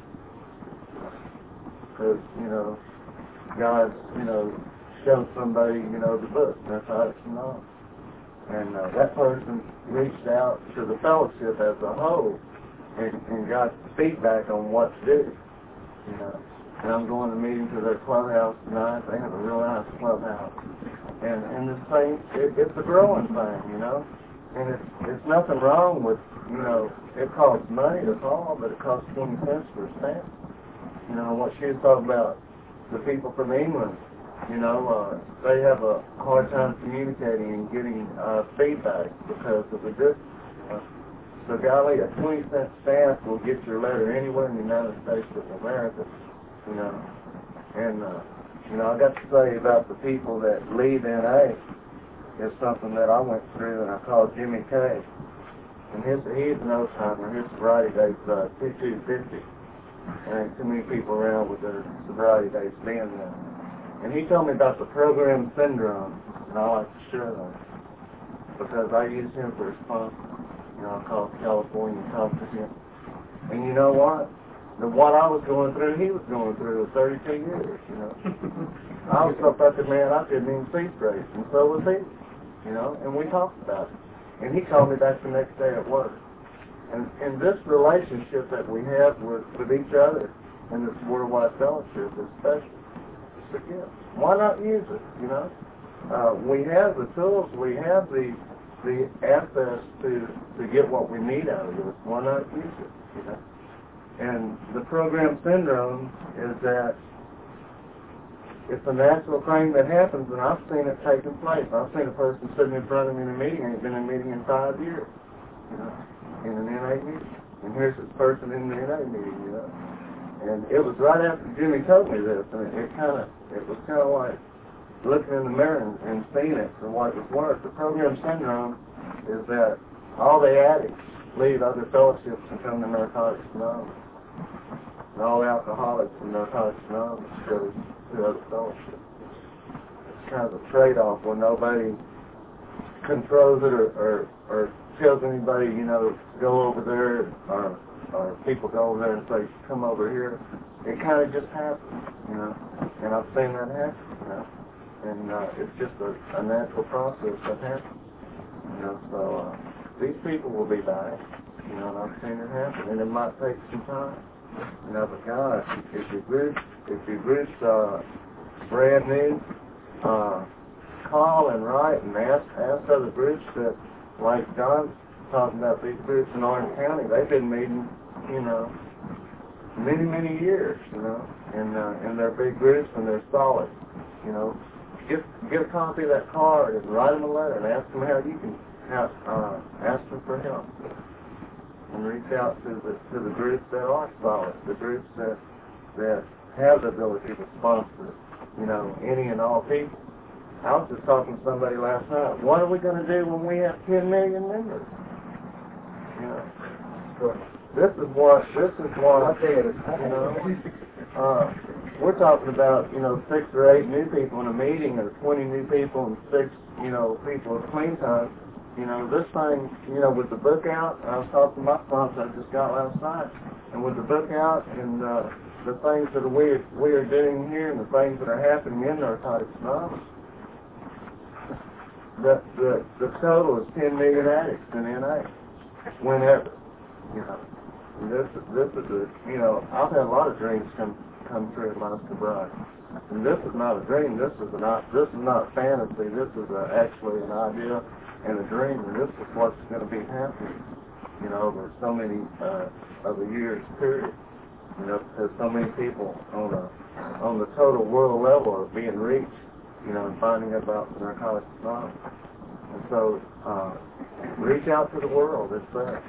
Because, you know, God's, you know, showed somebody, you know, the book, Narcotics Anonymous. And uh, that person reached out to the fellowship as a whole and, and got feedback on what to do. You know, and I'm going to meeting to their clubhouse tonight. They have a real nice clubhouse, and and this thing, it, it's a growing thing, you know. And it's it's nothing wrong with, you know, it costs money to call, but it costs twenty cents for a stamp. You know what she was talking about, the people from England you know, uh, they have a hard time communicating and getting uh, feedback because of the distance. Uh, so, golly, a twenty cent stamp will get your letter anywhere in the United States of America, you know. And, uh, you know, I got to say about the people that lead N A is something that I went through, and I called Jimmy Kay. And his, he's an old-timer. His sobriety date's uh, two two fifty. There ain't too many people around with their sobriety dates being there. And he told me about the program syndrome, and I like to share that because I used him for a sponsor. You know, I called California and talked to him. And you know what? The, what I was going through, he was going through with thirty-two years, you know. I was so fucking man, I couldn't even see straight, and so was he, you know, and we talked about it. And he called me back the next day at work. And, and this relationship that we have with, with each other in this worldwide fellowship is special. It's a gift. Why not use it, you know? Uh, we have the tools, we have the the access to, to get what we need out of this. Why not use it, you know? And the program syndrome is that it's a natural thing that happens, and I've seen it taking place. I've seen a person sitting in front of me in a meeting, and he's been in a meeting in five years, you know, in an N A meeting. And here's this person in the N A meeting, you know. And it was right after Jimmy told me this, and it, it kind of, it was kind of like looking in the mirror and, and seeing it for what it was worth. The program syndrome is that all the addicts leave other fellowships and come to Narcotics Anonymous. And all the alcoholics from Narcotics Anonymous go to other fellowships. It's kind of a trade-off where nobody controls it or, or, or tells anybody, you know, go over there, or, or people go over there and say, come over here. It kind of just happens, you know. And I've seen that happen, you know. And uh, it's just a, a natural process that happens, you know. So uh, these people will be back, you know, and I've seen it happen, and it might take some time, you know. But God, if your group, if your group's uh, brand new, uh, call and write and ask ask other groups that, like John's talking about these groups in Orange County, they've been meeting, you know, many many years, you know, and uh, and they're big groups and they're solid, you know. Get, get a copy of that card and write them a letter and ask them how you can have, uh, ask them for help. And reach out to the to the groups that are solid, the groups that that have the ability to sponsor, you know, any and all people. I was just talking to somebody last night. What are we going to do when we have ten million members? You know, this is what this is what you know. Uh, We're talking about, you know, six or eight new people in a meeting, or twenty new people and six, you know, people at clean time. You know, this thing, you know, with the book out, I was talking to my sponsor I just got last night, and with the book out and uh, the things that we we are doing here and the things that are happening in Narcotics Anonymous, the, the, the total is ten million addicts in N A, whenever, you know. And this, this is a, you know, I've had a lot of dreams come come true in my sobriety. And this is not a dream. This is not. This is not fantasy. This is a, actually an idea and a dream. And this is what's going to be happening. You know, over so many uh, of a year's period. You know, because so many people on a on the total world level are being reached. You know, and finding out about the Narcotics Anonymous. And so, uh, reach out to the world. It's there.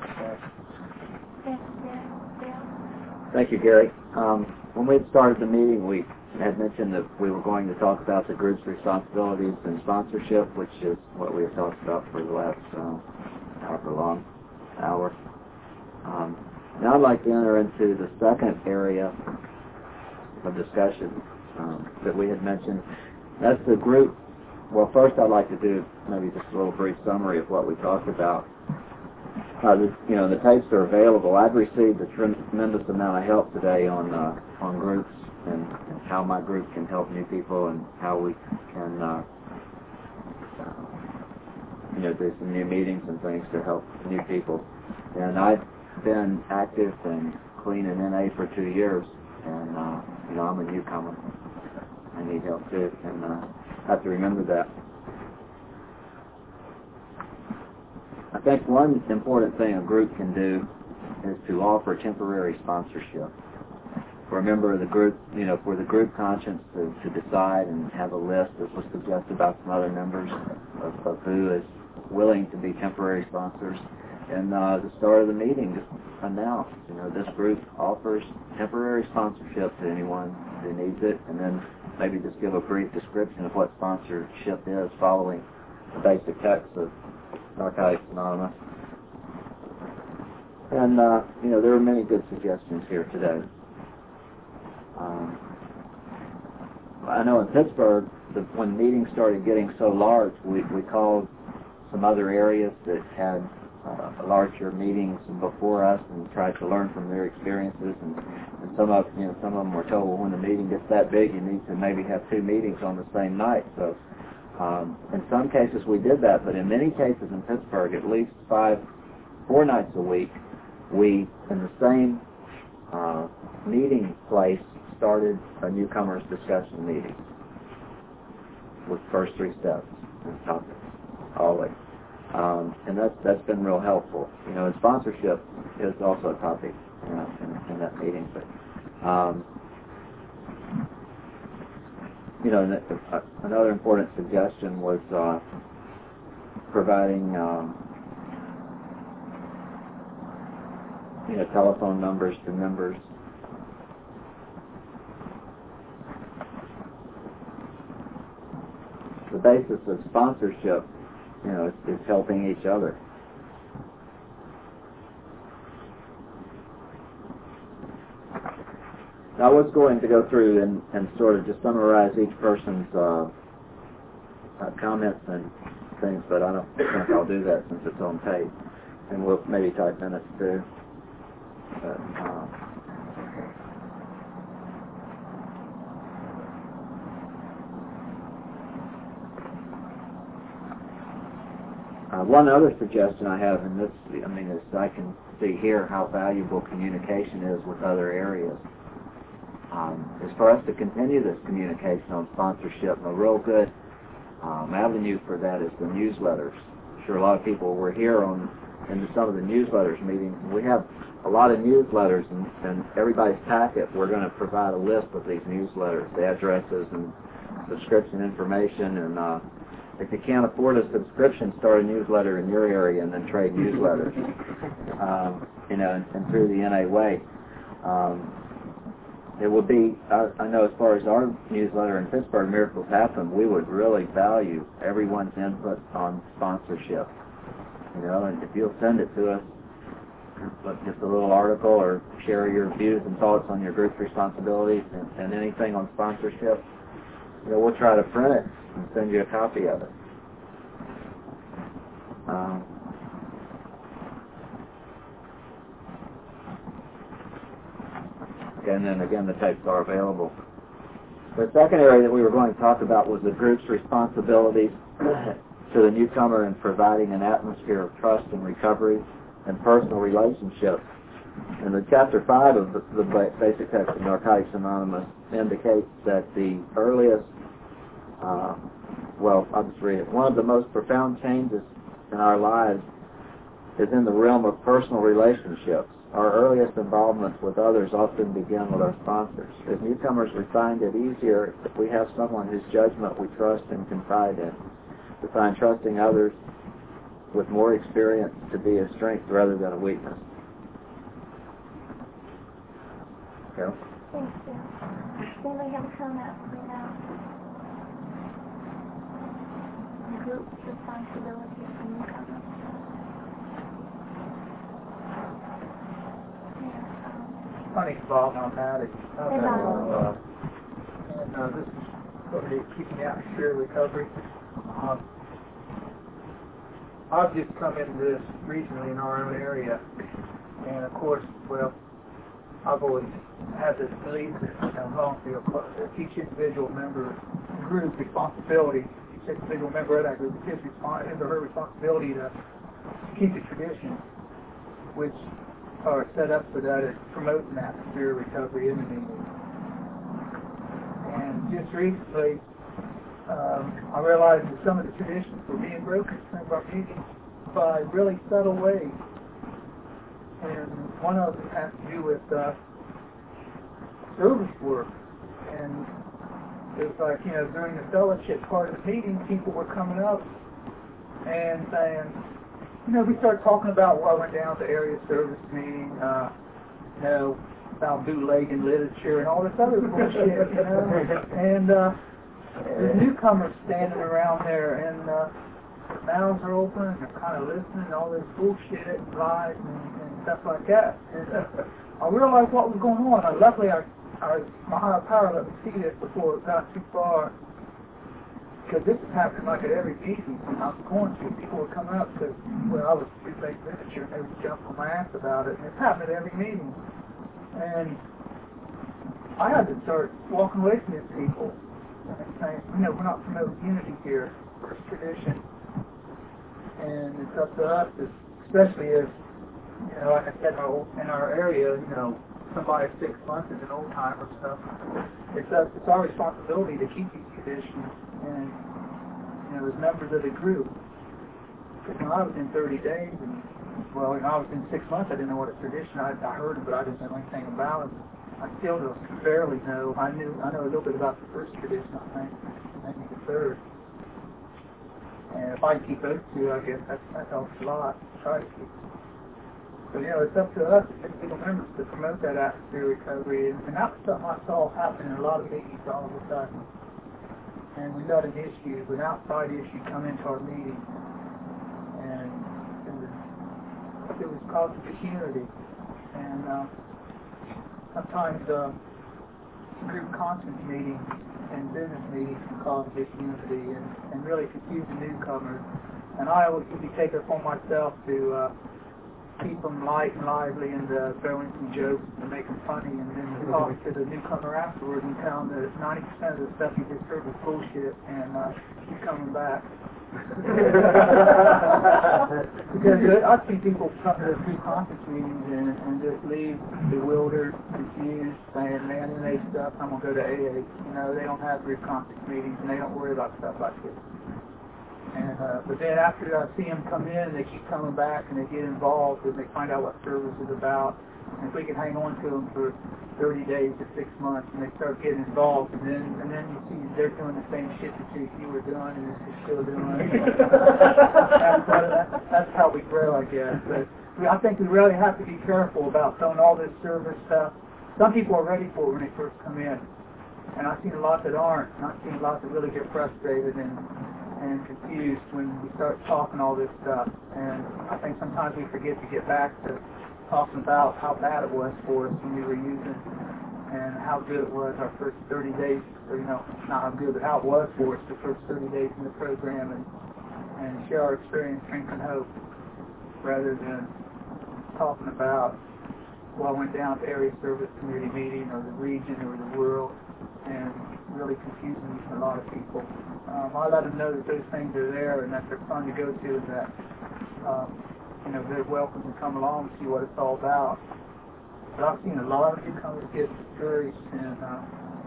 Thank you, Gary. Um, when we had started the meeting, we had mentioned that we were going to talk about the group's responsibilities and sponsorship, which is what we have talked about for the last uh, however long hour. Um, now I'd like to enter into the second area of discussion um, that we had mentioned. That's the group. Well, first I'd like to do maybe just a little brief summary of what we talked about. Uh, the, you know, the tapes are available. I've received a tremendous amount of help today on uh, on groups and, and how my group can help new people and how we can, uh, uh, you know, do some new meetings and things to help new people. And I've been active and clean in N A for two years, and uh, you know, I'm a newcomer. I need help too, and uh, I have to remember that. I think one important thing a group can do is to offer temporary sponsorship. for a member of the group, you know, for the group conscience to, to decide and have a list that was suggested by some other members of, of who is willing to be temporary sponsors. And uh, at the start of the meeting, just announce, you know, this group offers temporary sponsorship to anyone who needs it, and then maybe just give a brief description of what sponsorship is following the basic text of Narcotics Anonymous. And, uh, you know, there are many good suggestions here today. Um, I know in Pittsburgh, the, when meetings started getting so large, we, we called some other areas that had uh, larger meetings before us and tried to learn from their experiences. And, and some of you know some of them were told, well, when the meeting gets that big, you need to maybe have two meetings on the same night. So um, in some cases we did that, but in many cases in Pittsburgh, at least five, four nights a week, we in the same uh, meeting place started a newcomers discussion meeting with first three steps and topics, always. Um, and that's that's been real helpful. You know, and sponsorship is also a topic, you know, in, in that meeting. But um, you know, uh, another important suggestion was uh, providing um, you know telephone numbers to members. The basis of sponsorship, you know, is, is helping each other. Now, I was going to go through and, and sort of just summarize each person's uh, uh, comments and things, but I don't think I'll do that since it's on tape. And we'll maybe type minutes too. But, uh, Uh, one other suggestion I have in this, I mean, is I can see here how valuable communication is with other areas. Um, is for us to continue this communication on sponsorship, and a real good um, avenue for that is the newsletters. I'm sure a lot of people were here on in some of the newsletters meetings. We have a lot of newsletters, and, and everybody's packet, we're going to provide a list of these newsletters, the addresses and subscription information, and uh, if you can't afford a subscription, start a newsletter in your area and then trade newsletters. Um, you know, and, and through the N A way. Um, it would be, I, I know as far as our newsletter in Pittsburgh, Miracles Happen, we would really value everyone's input on sponsorship. You know, and if you'll send it to us, just a little article or share your views and thoughts on your group's responsibilities and, and anything on sponsorship, you know, we'll try to print it and send you a copy of it. Um, and then again, the tapes are available. The second area that we were going to talk about was the group's responsibilities to the newcomer in providing an atmosphere of trust and recovery and personal relationships. And the chapter five of the, the basic text of Narcotics Anonymous indicates that the earliest Uh, well, I'll just read it. One of the most profound changes in our lives is in the realm of personal relationships. Our earliest involvements with others often begin with our sponsors. As newcomers, we find it easier if we have someone whose judgment we trust and confide in. We find trusting others with more experience to be a strength rather than a weakness. Carol? Thanks, Bill. Does anybody have a comment right now? Group responsibility for newcomers. Funny involved on that. It's, uh, Hey, uh, and uh, this is sort of keeping the atmosphere of recovery. Um, I've just come into this recently in our own area, and of course, well, I've always had this belief that you know, volunteer, each individual member group responsibility. Individual member of that group, his, respons- his or her responsibility to keep the traditions, which are set up for that, is promoting that atmosphere of recovery in the meeting. And just recently, um, I realized that some of the traditions were being broken in some of our meetings by really subtle ways. And one of them has to do with uh, service work. And it was like, you know, during the fellowship part of the meeting, people were coming up and saying, you know, we started talking about, well, I went down to area service meeting, uh, you know, about bootlegging literature and all this other bullshit, you know. And uh, the newcomers standing around there, and uh, their mouths are open, and they're kind of listening to all this bullshit and lies and, and stuff like that. And uh, I realized what was going on. And luckily, I, I, my higher power let me see this before it got too far. Because this is happening like at every meeting I was going to. People were coming up because, well, I was bootleg literature, and they would jump on my ass about it. And it's happening at every meeting. And I had to start walking away from these people and saying, you know, we're not promoting unity here, first tradition. And it's up to us, especially if, you know, like I said, in our, in our area, you know, somebody six months is an old timer or stuff. It's us, it's our responsibility to keep these traditions and, you know, as members of the group. Because when I was in thirty days, and well, when I was in six months, I didn't know what a tradition. I, I heard it, but I didn't know anything about it. I still don't barely know. I knew I know a little bit about the first tradition, I think, maybe the third. And if I can keep those two, I guess that, that helps a lot. Try to keep. But, you know, it's up to us as individual members to promote that atmosphere recovery. And, and that was something I saw happen in a lot of meetings all of a sudden. And we got an issue, an outside issue come into our meeting. And it was, it was causing disunity. And uh, sometimes uh, group conference meetings and business meetings can cause disunity and, and really confuse the newcomers. And I always usually take it upon myself to uh, keep them light and lively and uh, throw in some jokes and make them funny, and then talk to the newcomer afterwards and tell them that ninety percent of the stuff you just heard was bullshit, and uh, keep coming back. Because I've seen people come to the group conference meetings and, and just leave bewildered, confused, saying, man, in A stuff, I'm going to go to A A. You know, they don't have group conference meetings and they don't worry about stuff like this. And, uh, but then after I see them come in, they keep coming back and they get involved and they find out what service is about. And if we can hang on to them for thirty days to six months and they start getting involved, and then and then you see they're doing the same shit that you, you were doing and you're still doing. that's, that's, that's how we grow, I guess. But we, I think we really have to be careful about throwing all this service stuff. Some people are ready for it when they first come in. And I've seen a lot that aren't. And I've seen a lot that really get frustrated and and confused when we start talking all this stuff. And I think sometimes we forget to get back to talking about how bad it was for us when we were using, and how good it was our first thirty days, or, you know, not how good, but how it was for us the first thirty days in the program, and, and share our experience, strength, and hope, rather than talking about, well, I went down to area service committee meeting, or the region, or the world, and really confusing a lot of people. Um, I let them know that those things are there and that they're fun to go to, and that um, you know, they're welcome to come along and see what it's all about. But I've seen a lot of newcomers get discouraged and, uh,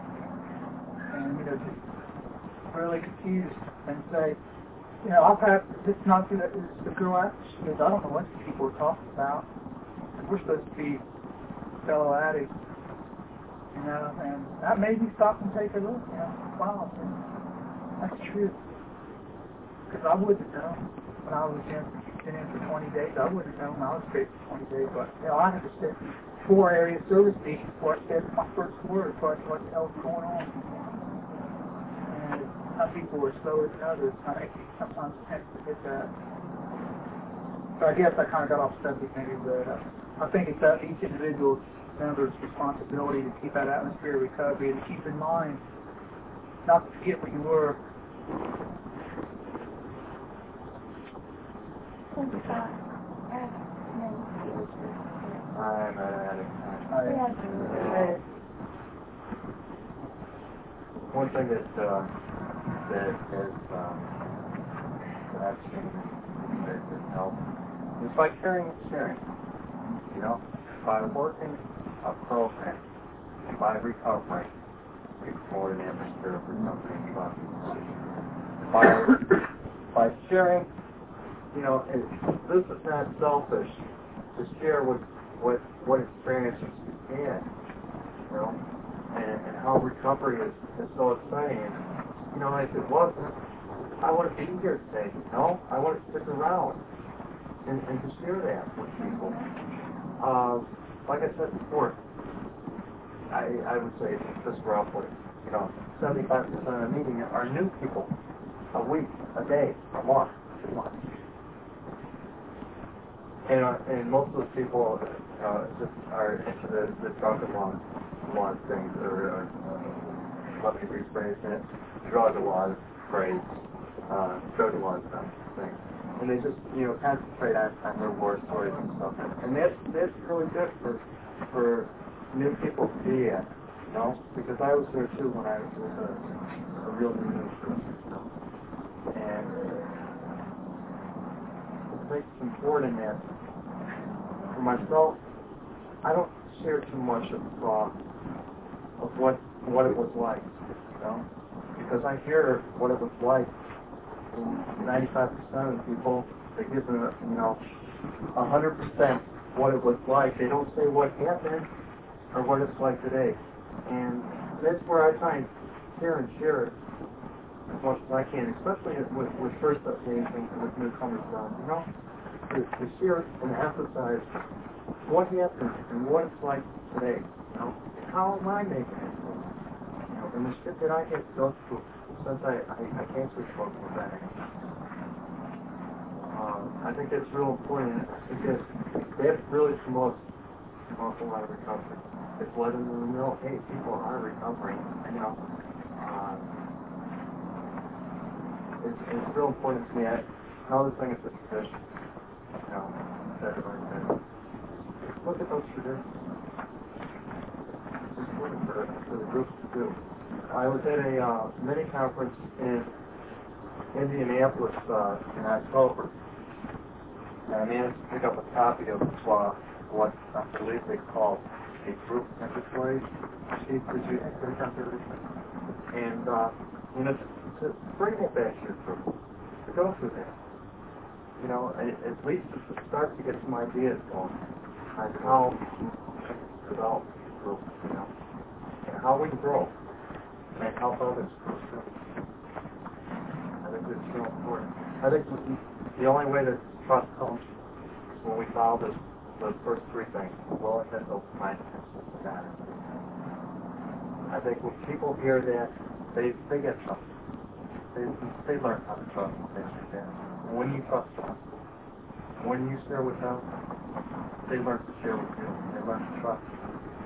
and you know, just really confused and say, you know, I've had, this is not that the girl out, she goes, I don't know what these people are talking about. We're supposed to be fellow addicts. You know, and that made me stop and take a look, you know, wow, that's true. Because I wouldn't know when I was in, been in for twenty days, I wouldn't know when I was straight for twenty days, but, you know, I had to sit four area service meetings before I said my first word, before I said what the hell's going on. And some people were slower than others, and I think sometimes tend to forget that. So I guess I kind of got off subject maybe, but uh, I think it's uh, each individual's member's responsibility to keep that atmosphere of recovery and to keep in mind not to forget what you were. I'm an addict. One thing that uh, that has um, that I've seen that has helped is by caring and sharing. You know, by working a program, by recovery, we promote an atmosphere for something about by by sharing. You know, it, this is not selfish to share what what what experiences you had. You know, and, and how recovery is, is so exciting. And, you know, if it wasn't, I wouldn't be here today, you know? I wouldn't stick around and, and to share that with people. Uh, like I said before, I, I would say, just roughly, you know, seventy-five percent of the meeting are new people, a week, a day, a month, two months. And, uh, and most of those people uh, just are into the, the drug and law, law things, or uh, let me rephrase it, drug law phrase, uh, drug law things. And they just, you know, concentrate on, on their war stories and stuff. And that's, that's really good for, for new people to be at, you know, because I was there too when I was a, a real new person. And I think it's important that for myself, I don't share too much of uh, of what what it was like, you know, because I hear what it was like. And ninety-five percent of the people, they give them, you know, one hundred percent what it was like. They don't say what happened or what it's like today. And that's where I try and share and share it as much as I can, especially with, with first engagement with newcomers, you know, to, to share and emphasize what happened and what it's like today, you know, and how am I making it, you know, and the shit that I had to go through since I, I, I can't switch folks with that. Um, I think that's real important because that really promotes an awful lot of recovery. It's letting them know, hey, people are recovering, you know. Uh, it's, it's real important to me. I, another thing is the tradition, you know, that like that. Look at those traditions. Just looking for, for the groups to do. I was at a uh, mini conference in Indianapolis uh, in October, and I managed to pick up a copy of uh, what I believe they call a group inventory sheet that you pick up everything. And, uh, you know, to, to bring it back to your group, to go through that, you know, at, at least to start to get some ideas going on how to develop groups, you know, and how we grow and help others grow too. I think that's real important. I think the only way that trust comes is when we follow this, those first three things: willingness, open-mindedness, and God. I think when people hear that, they they get trust. They they learn how to trust things like that. And when you trust them, when you share with them, they learn to share with you. They learn to trust you.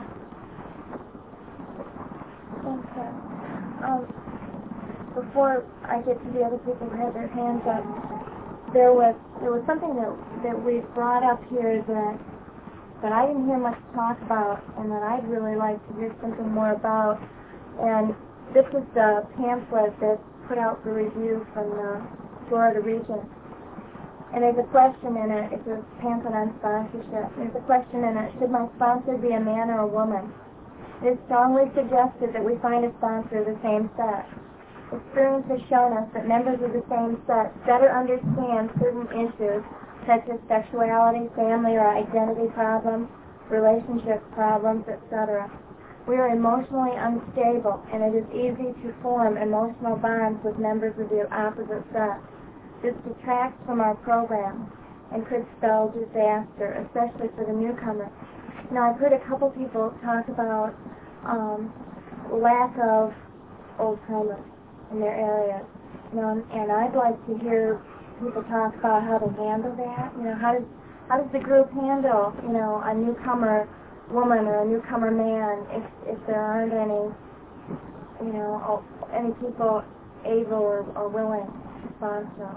Okay. Um, before I get to the other people who had their hands up, there was there was something that that we brought up here that that I didn't hear much talk about, and that I'd really like to hear something more about. And this is the pamphlet that's put out for review from the Florida region. And there's a question in it. It's a pamphlet on sponsorship. There's a question in it: should my sponsor be a man or a woman? It is strongly suggested that we find a sponsor of the same sex. Experience has shown us that members of the same sex better understand certain issues such as sexuality, family or identity problems, relationship problems, et cetera. We are emotionally unstable, and it is easy to form emotional bonds with members of the opposite sex. This detracts from our program and could spell disaster, especially for the newcomer. Now, I've heard a couple people talk about um, lack of old-timers in their areas, you know, and I'd like to hear people talk about how to handle that. You know, how does how does the group handle, you know, a newcomer woman or a newcomer man if if there aren't any, you know, any people able or, or willing to sponsor?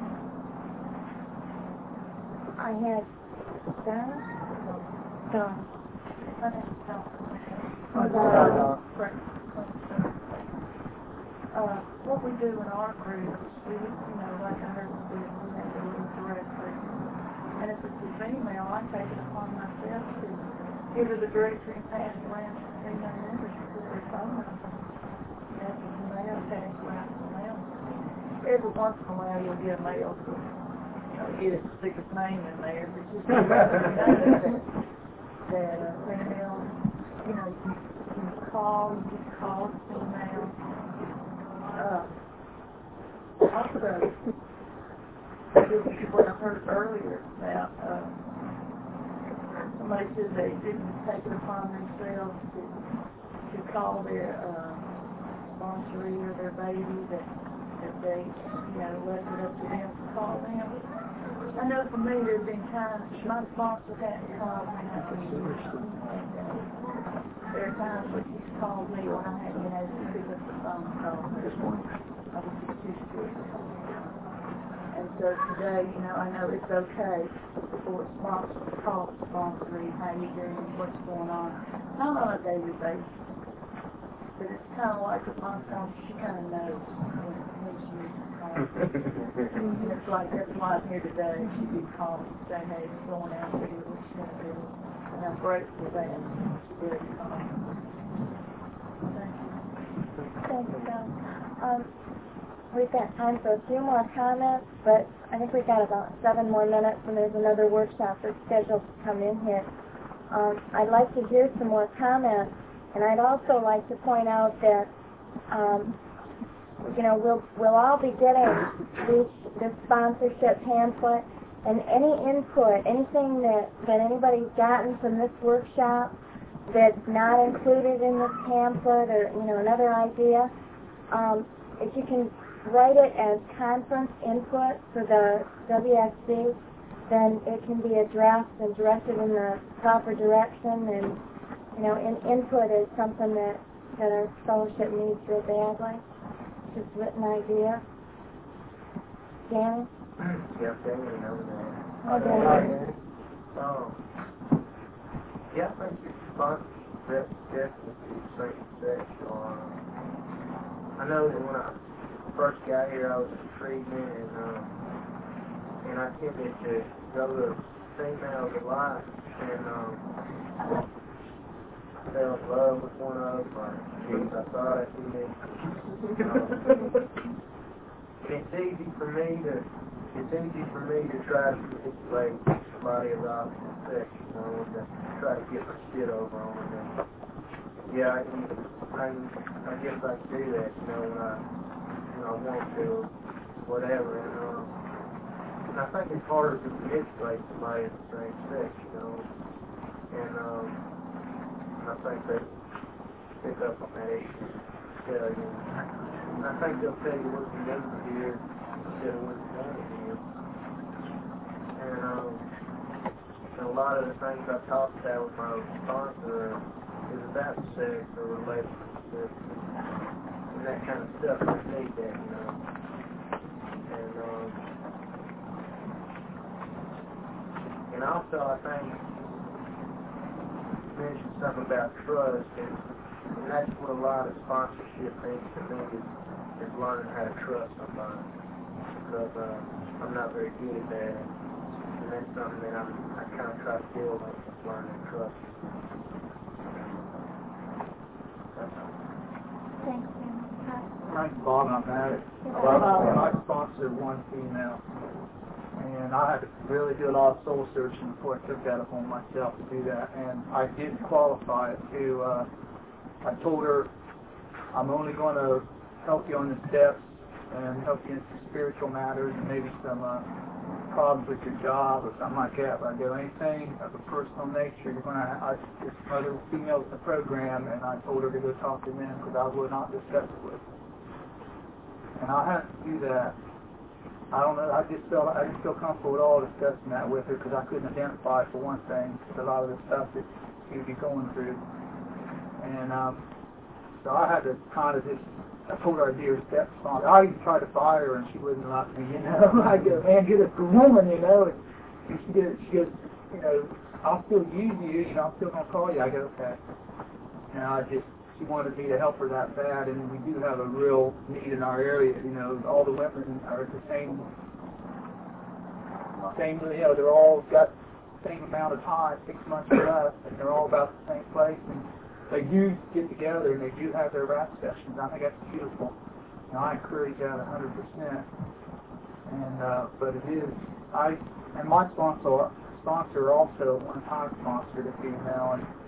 I had Donna? Donna. Uh, what we do in our group is we, you know, like I heard you do, we have a little directory. And if it's a female, I take it upon myself to give her the directory and pass it around to the female members to put their phone number. And the male pass it around to the male. Every once in a while you'll get a male to, you know, get it, stick his name in there, but just that uh, female, you know, you, you call, you just call the female. Uh, also, this is what I heard earlier about, uh, somebody said they didn't take it upon themselves to, to call their, uh, sponsoree or their baby, that, that they, you know, left it up to them to call them. I know for me there have been times my sponsor hadn't called me. There are times when she's called me when I hadn't been able to pick up the phone call. I was just too scared. And so today, you know, I know it's okay for a sponsor to call the sponsoree, how you doing, what's going on, not on a daily basis. But it's kind of like with my sponsor, she kind of knows when, when she needs to call. And it's like, that's why I'm here today. She did call and say, hey, it's going out here, what's she going to do? And I'm grateful for that. She did call. Thank you. Thank you, John. Um, we've got time for a few more comments, but I think we've got about seven more minutes, and there's another workshop that's scheduled to come in here. Um, I'd like to hear some more comments, and I'd also like to point out that, um, you know, we'll we'll all be getting these, this sponsorship pamphlet, and any input, anything that, that anybody's gotten from this workshop that's not included in this pamphlet, or, you know, another idea, um, if you can write it as conference input for the W S C, then it can be addressed and directed in the proper direction. And, you know, in, input is something that, that our fellowship needs real badly. Just written idea. Danny? Yeah, Danny knows that. Okay. Um, yeah, I think your sponsorship definitely straight sex. Um, I know that when I first got here, I was in treatment, and um, and I tended to go to females a lot, and um, I fell in love with one of them, or at least I thought I did. Um, and it's easy for me to, it's easy for me to try to manipulate somebody of the opposite sex, you know, to try to get my shit over on them. And yeah, I can, I, can, I guess I can do that, you know, when I, when I want to, whatever, and, um, and I think it's harder to manipulate somebody of the same sex, you know, and, um, and I think they pick up on that issue, tell you, and I think they'll tell you what you need to hear instead of what you want to hear, and, um, and a lot of the things I've talked about with my sponsor is about sex or relationships and that kind of stuff. I need that, you know. And um, and also I think you mentioned something about trust, and, and that's what a lot of sponsorship means to me is, is learning how to trust somebody, because uh, I'm not very good at that. And that's something that I'm, I kind of try to build on, learning to trust. Thanks, Dan. My name's Bob, and I'm married. I sponsor one female, and I had to really do a lot of soul searching before I took that upon myself to do that. And I did qualify it to, uh, I told her, I'm only going to help you on the steps and help you in some spiritual matters and maybe some uh, problems with your job or something like that. But I do anything of a personal nature, you're going to, I, there's some other females in the program, and I told her to go talk to them because I would not discuss it with them. And I had to do that. I don't know, I just felt, I didn't feel comfortable at all discussing that with her because I couldn't identify, for one thing, a lot of the stuff that she would be going through. And um, so I had to kind of just, I told her I'd be her stepson. I even tried to fire her and she wouldn't like me, you know. I go, man, get a woman, you know. And she goes, she goes, you know, I'll still use you, you know, I'm still going to call you. I go, okay. And I just, she wanted me to help her that bad, and we do have a real need in our area, you know. All the women are the same, same, you know, they're all got the same amount of time, six months or less, and they're all about the same place. And they do get together and they do have their rap sessions. I think that's beautiful. And I encourage that a hundred percent. And uh, but it is I and my sponsor sponsor also one time sponsored a female, and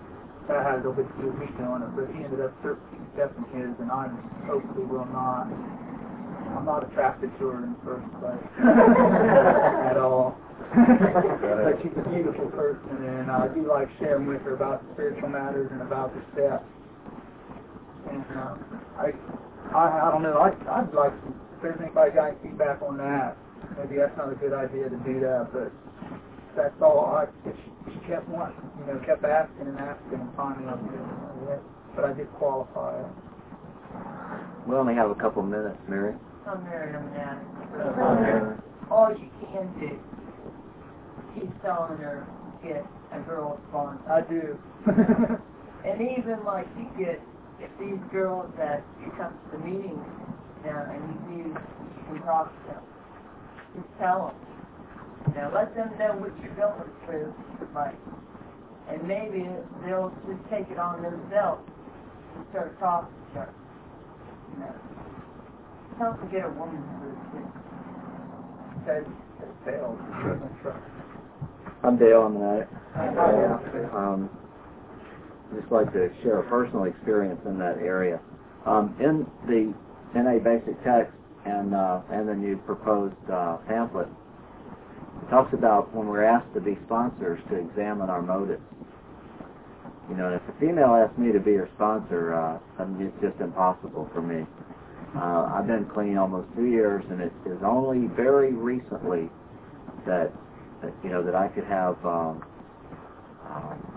that had a little bit to do with me doing it, but he ended up accepting his, and I hopefully will not. I'm not attracted to her in the first place at all. But she's a beautiful person, and I do like sharing with her about the spiritual matters and about the steps. And uh, I, I, I don't know. I, I'd like to, if there's anybody got any feedback on that, maybe that's not a good idea to do that. But that's all. I, she, she kept wanting, you know, kept asking and asking, and finally I did it. But I did qualify it. We only have a couple minutes, Mary. I'm married, I'm not. All you can do, keep telling her get a girl sponsor. I do. And even like you get, if these girls that you come to the meetings now and you do, you can talk to them. Just tell them. Now let them know what you're going through, like, and maybe they'll just take it on themselves and start talking to her. You know. Don't forget a woman to do. That's Dale. I'm Dale. I'm an addict. Um, just like to share a personal experience in that area. Um, in the N A Basic Text and uh, and the new proposed uh, pamphlet, it talks about when we're asked to be sponsors to examine our motives. You know, if a female asks me to be her sponsor, uh, it's just impossible for me. Uh, I've been clean almost two years, and it is only very recently that, that you know, that I could have, um, um,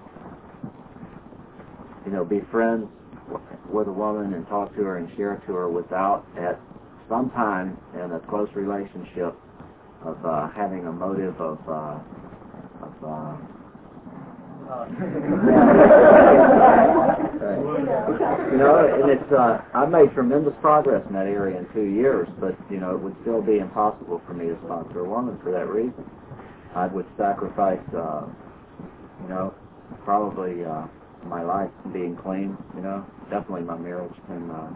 you know, be friends with a woman and talk to her and share to her without, at some time in a close relationship, of uh, having a motive of, uh, of uh, you know, and it's uh, I've made tremendous progress in that area in two years, but you know, it would still be impossible for me to sponsor a woman for that reason. I would sacrifice, uh, you know, probably uh, my life being clean, you know, definitely my marriage, and uh,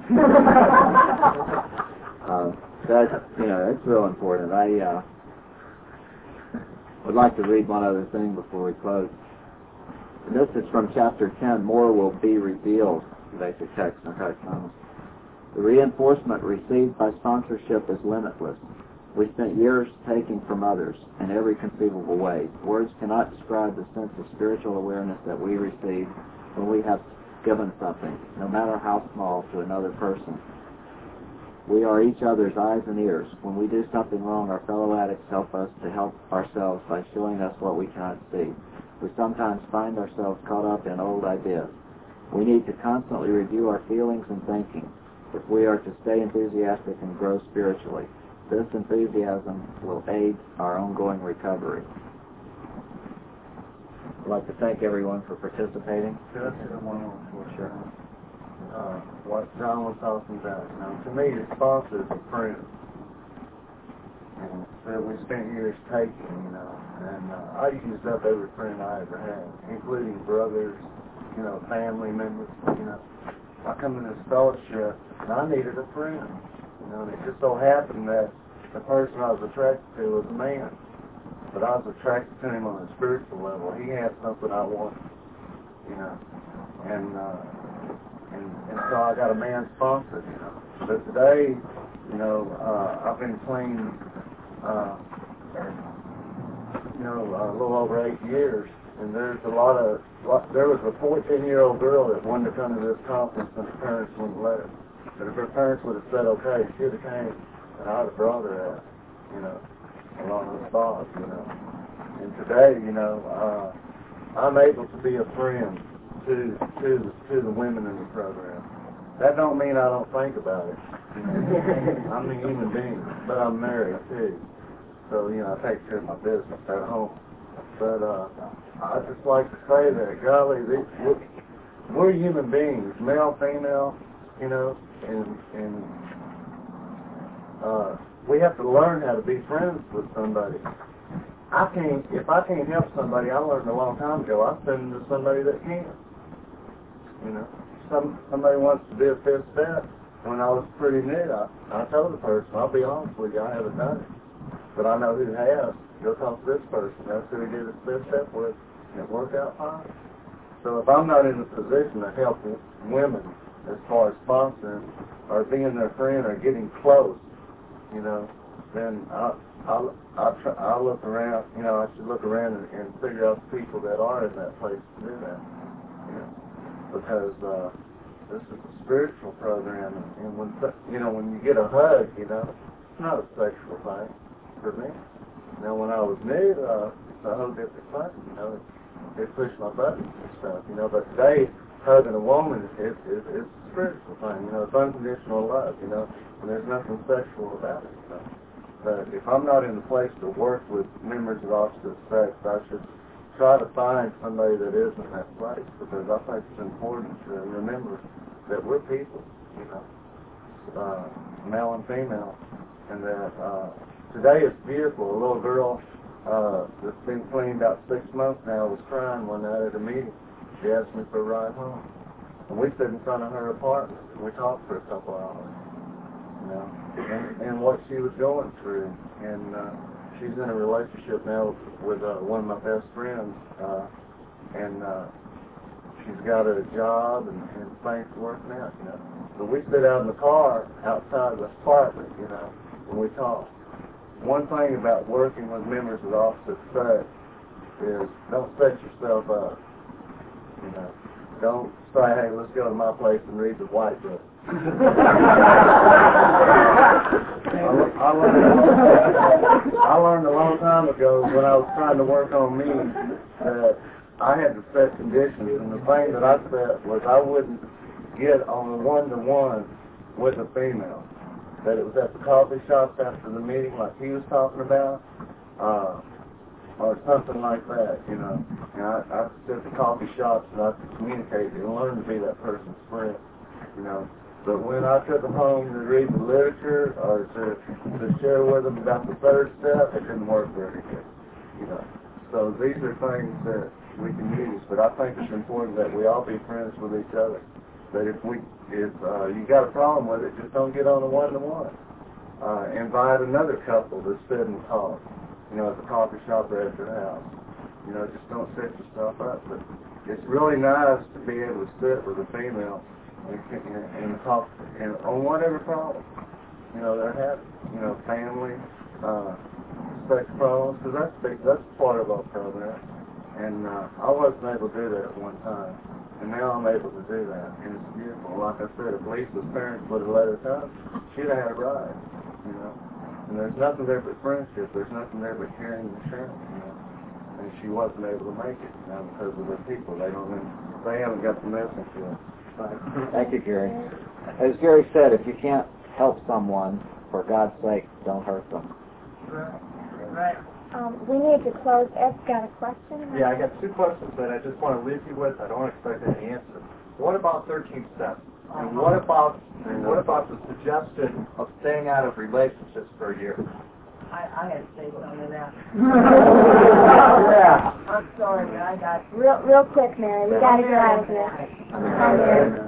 uh, that, you know, it's real important. I uh, would like to read one other thing before we close. And this is from chapter ten, More Will Be Revealed, basic text, Narcotics Anonymous. The reinforcement received by sponsorship is limitless. We spent years taking from others in every conceivable way. Words cannot describe the sense of spiritual awareness that we receive when we have given something, no matter how small, to another person. We are each other's eyes and ears. When we do something wrong, our fellow addicts help us to help ourselves by showing us what we cannot see. We sometimes find ourselves caught up in old ideas. We need to constantly review our feelings and thinking if we are to stay enthusiastic and grow spiritually. This enthusiasm will aid our ongoing recovery. I'd like to thank everyone for participating. Just one more, sure. Uh, what John was talking about. Now, to me, the sponsor is a friend. And so we spent years taking, you know, and uh, I used up every friend I ever had, including brothers, you know, family members, you know. I come in this fellowship, and I needed a friend, you know, and it just so happened that the person I was attracted to was a man, but I was attracted to him on a spiritual level. He had something I wanted, you know, and uh, and, and so I got a man sponsored, you know. But today, you know, uh, I've been clean, uh, you know, a little over eight years, and there's a lot of, lot, there was a fourteen-year-old girl that wanted to come to this conference, and her parents wouldn't let her. But if her parents would have said, okay, she would have came, and I would have brought her out, you know, along with Bob, you know. And today, you know, uh, I'm able to be a friend to to to the women in the program. That don't mean I don't think about it. You know? I'm a human being, but I'm married too. So, you know, I take care of my business at home. But uh, I just like to say that, golly, they, we're, we're human beings, male, female, you know, and and uh, we have to learn how to be friends with somebody. I can't, if I can't help somebody, I learned a long time ago, I send them to somebody that can. You know, some somebody wants to be a fifth step. When I was pretty new, I, I told the person, I'll be honest with you, I haven't done it. But I know who has. Go talk to this person. That's who he did his fifth step with. And it worked out fine. So if I'm not in a position to help women as far as sponsoring or being their friend or getting close, you know, then I'll, I'll, I'll, try, I'll look around, you know, I should look around and, and figure out the people that are in that place to do that, you know, because uh, this is a spiritual program, and when, you know, when you get a hug, you know, it's not a sexual thing for me. Now, when I was new, uh, it's a whole different thing, you know, they push my buttons and stuff, you know, but today, hugging a woman is, is, is a spiritual thing, you know, it's unconditional love, you know, and there's nothing sexual about it, so. But if I'm not in the place to work with members of opposite sex, I should try to find somebody that is in that place, because I think it's important to remember that we're people, you know, uh, male and female, and that uh, today is beautiful. A little girl uh, that's been clean about six months now was crying one night at a meeting. She asked me for a ride home, and we stood in front of her apartment, and we talked for a couple hours, you know, and, and what she was going through, and uh, she's in a relationship now with uh, one of my best friends, uh, and uh, she's got a job, and, and things are working out, you know. So we sit out in the car outside the apartment, you know, and we talk. One thing about working with members of the opposite sex is don't set yourself up, you know. Don't say, hey, let's go to my place and read the White Book. I, I, learned, I learned a long time ago when I was trying to work on me that I had to set conditions, and the thing that I set was I wouldn't get on a one-to-one with a female. That it was at the coffee shops after the meeting like he was talking about, uh, or something like that, you know. And I, I sit at the coffee shops and I could communicate and learn to be that person's friend, you know. But when I took them home to read the literature or to, to share with them about the third step, it didn't work very good, you know. So these are things that we can use, but I think it's important that we all be friends with each other. That if we, if uh, you got a problem with it, just don't get on a one-to-one. Uh, invite another couple to sit and talk, you know, at the coffee shop or at your house. You know, just don't set yourself up. But it's really nice to be able to sit with a female and, and, and talk and on whatever problem, you know, they're having, you know, family, uh, sex problems, because that's big, that's part of our program. And uh, I wasn't able to do that at one time, and now I'm able to do that, and it's beautiful. Like I said, if Lisa's parents would have let her come, she'd have had a ride, you know. And there's nothing there but friendship. There's nothing there but caring and sharing, you know. And she wasn't able to make it, you know, because of the people. They don't, they haven't got the message yet. Thank you, Gary. As Gary said, if you can't help someone, for God's sake, don't hurt them. Right. Right. Um, we need to close. Ed's got a question. Yeah, I got two questions that I just want to leave you with. I don't expect any answer. What about thirteen steps? And what about and what about the suggestion of staying out of relationships for a year? I, I had to say something to that. Yeah. I'm sorry, but I got... Real, real quick, Mary. We got to get out of here.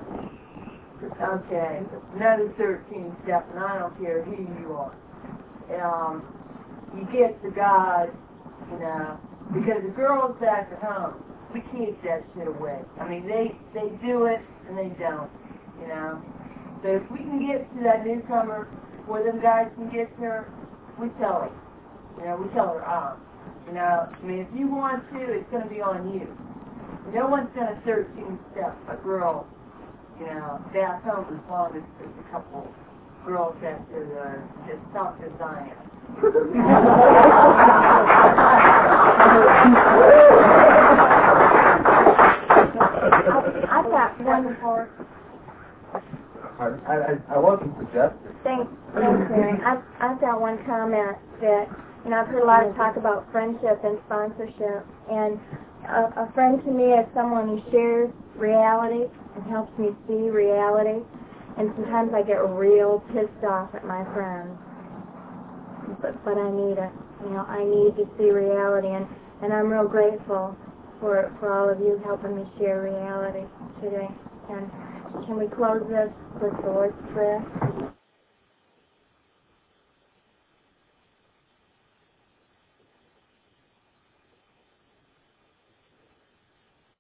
Okay. Another thirteen step, and I don't care who you are. Um, you get to God, you know, because the girls back at home, we keep that shit away. I mean, they, they do it, and they don't, you know. So if we can get to that newcomer where them guys can get to her, we tell her. You know, we tell her, ah, you know, I mean, if you want to, it's going to be on you. No one's going to thirteen step a girl, you know, back home as long as there's a couple girls that are as tough as I am. I've got one more. I, I, I wasn't suggesting. Thanks, thanks, Mary. I've, I've got one comment that, you know, I've heard a lot of talk about friendship and sponsorship, and a, a friend to me is someone who shares reality and helps me see reality, and sometimes I get real pissed off at my friends, but, but I need it. You know, I need to see reality, and, and I'm real grateful for, for all of you helping me share reality today. And can we close this with the Lord's Prayer?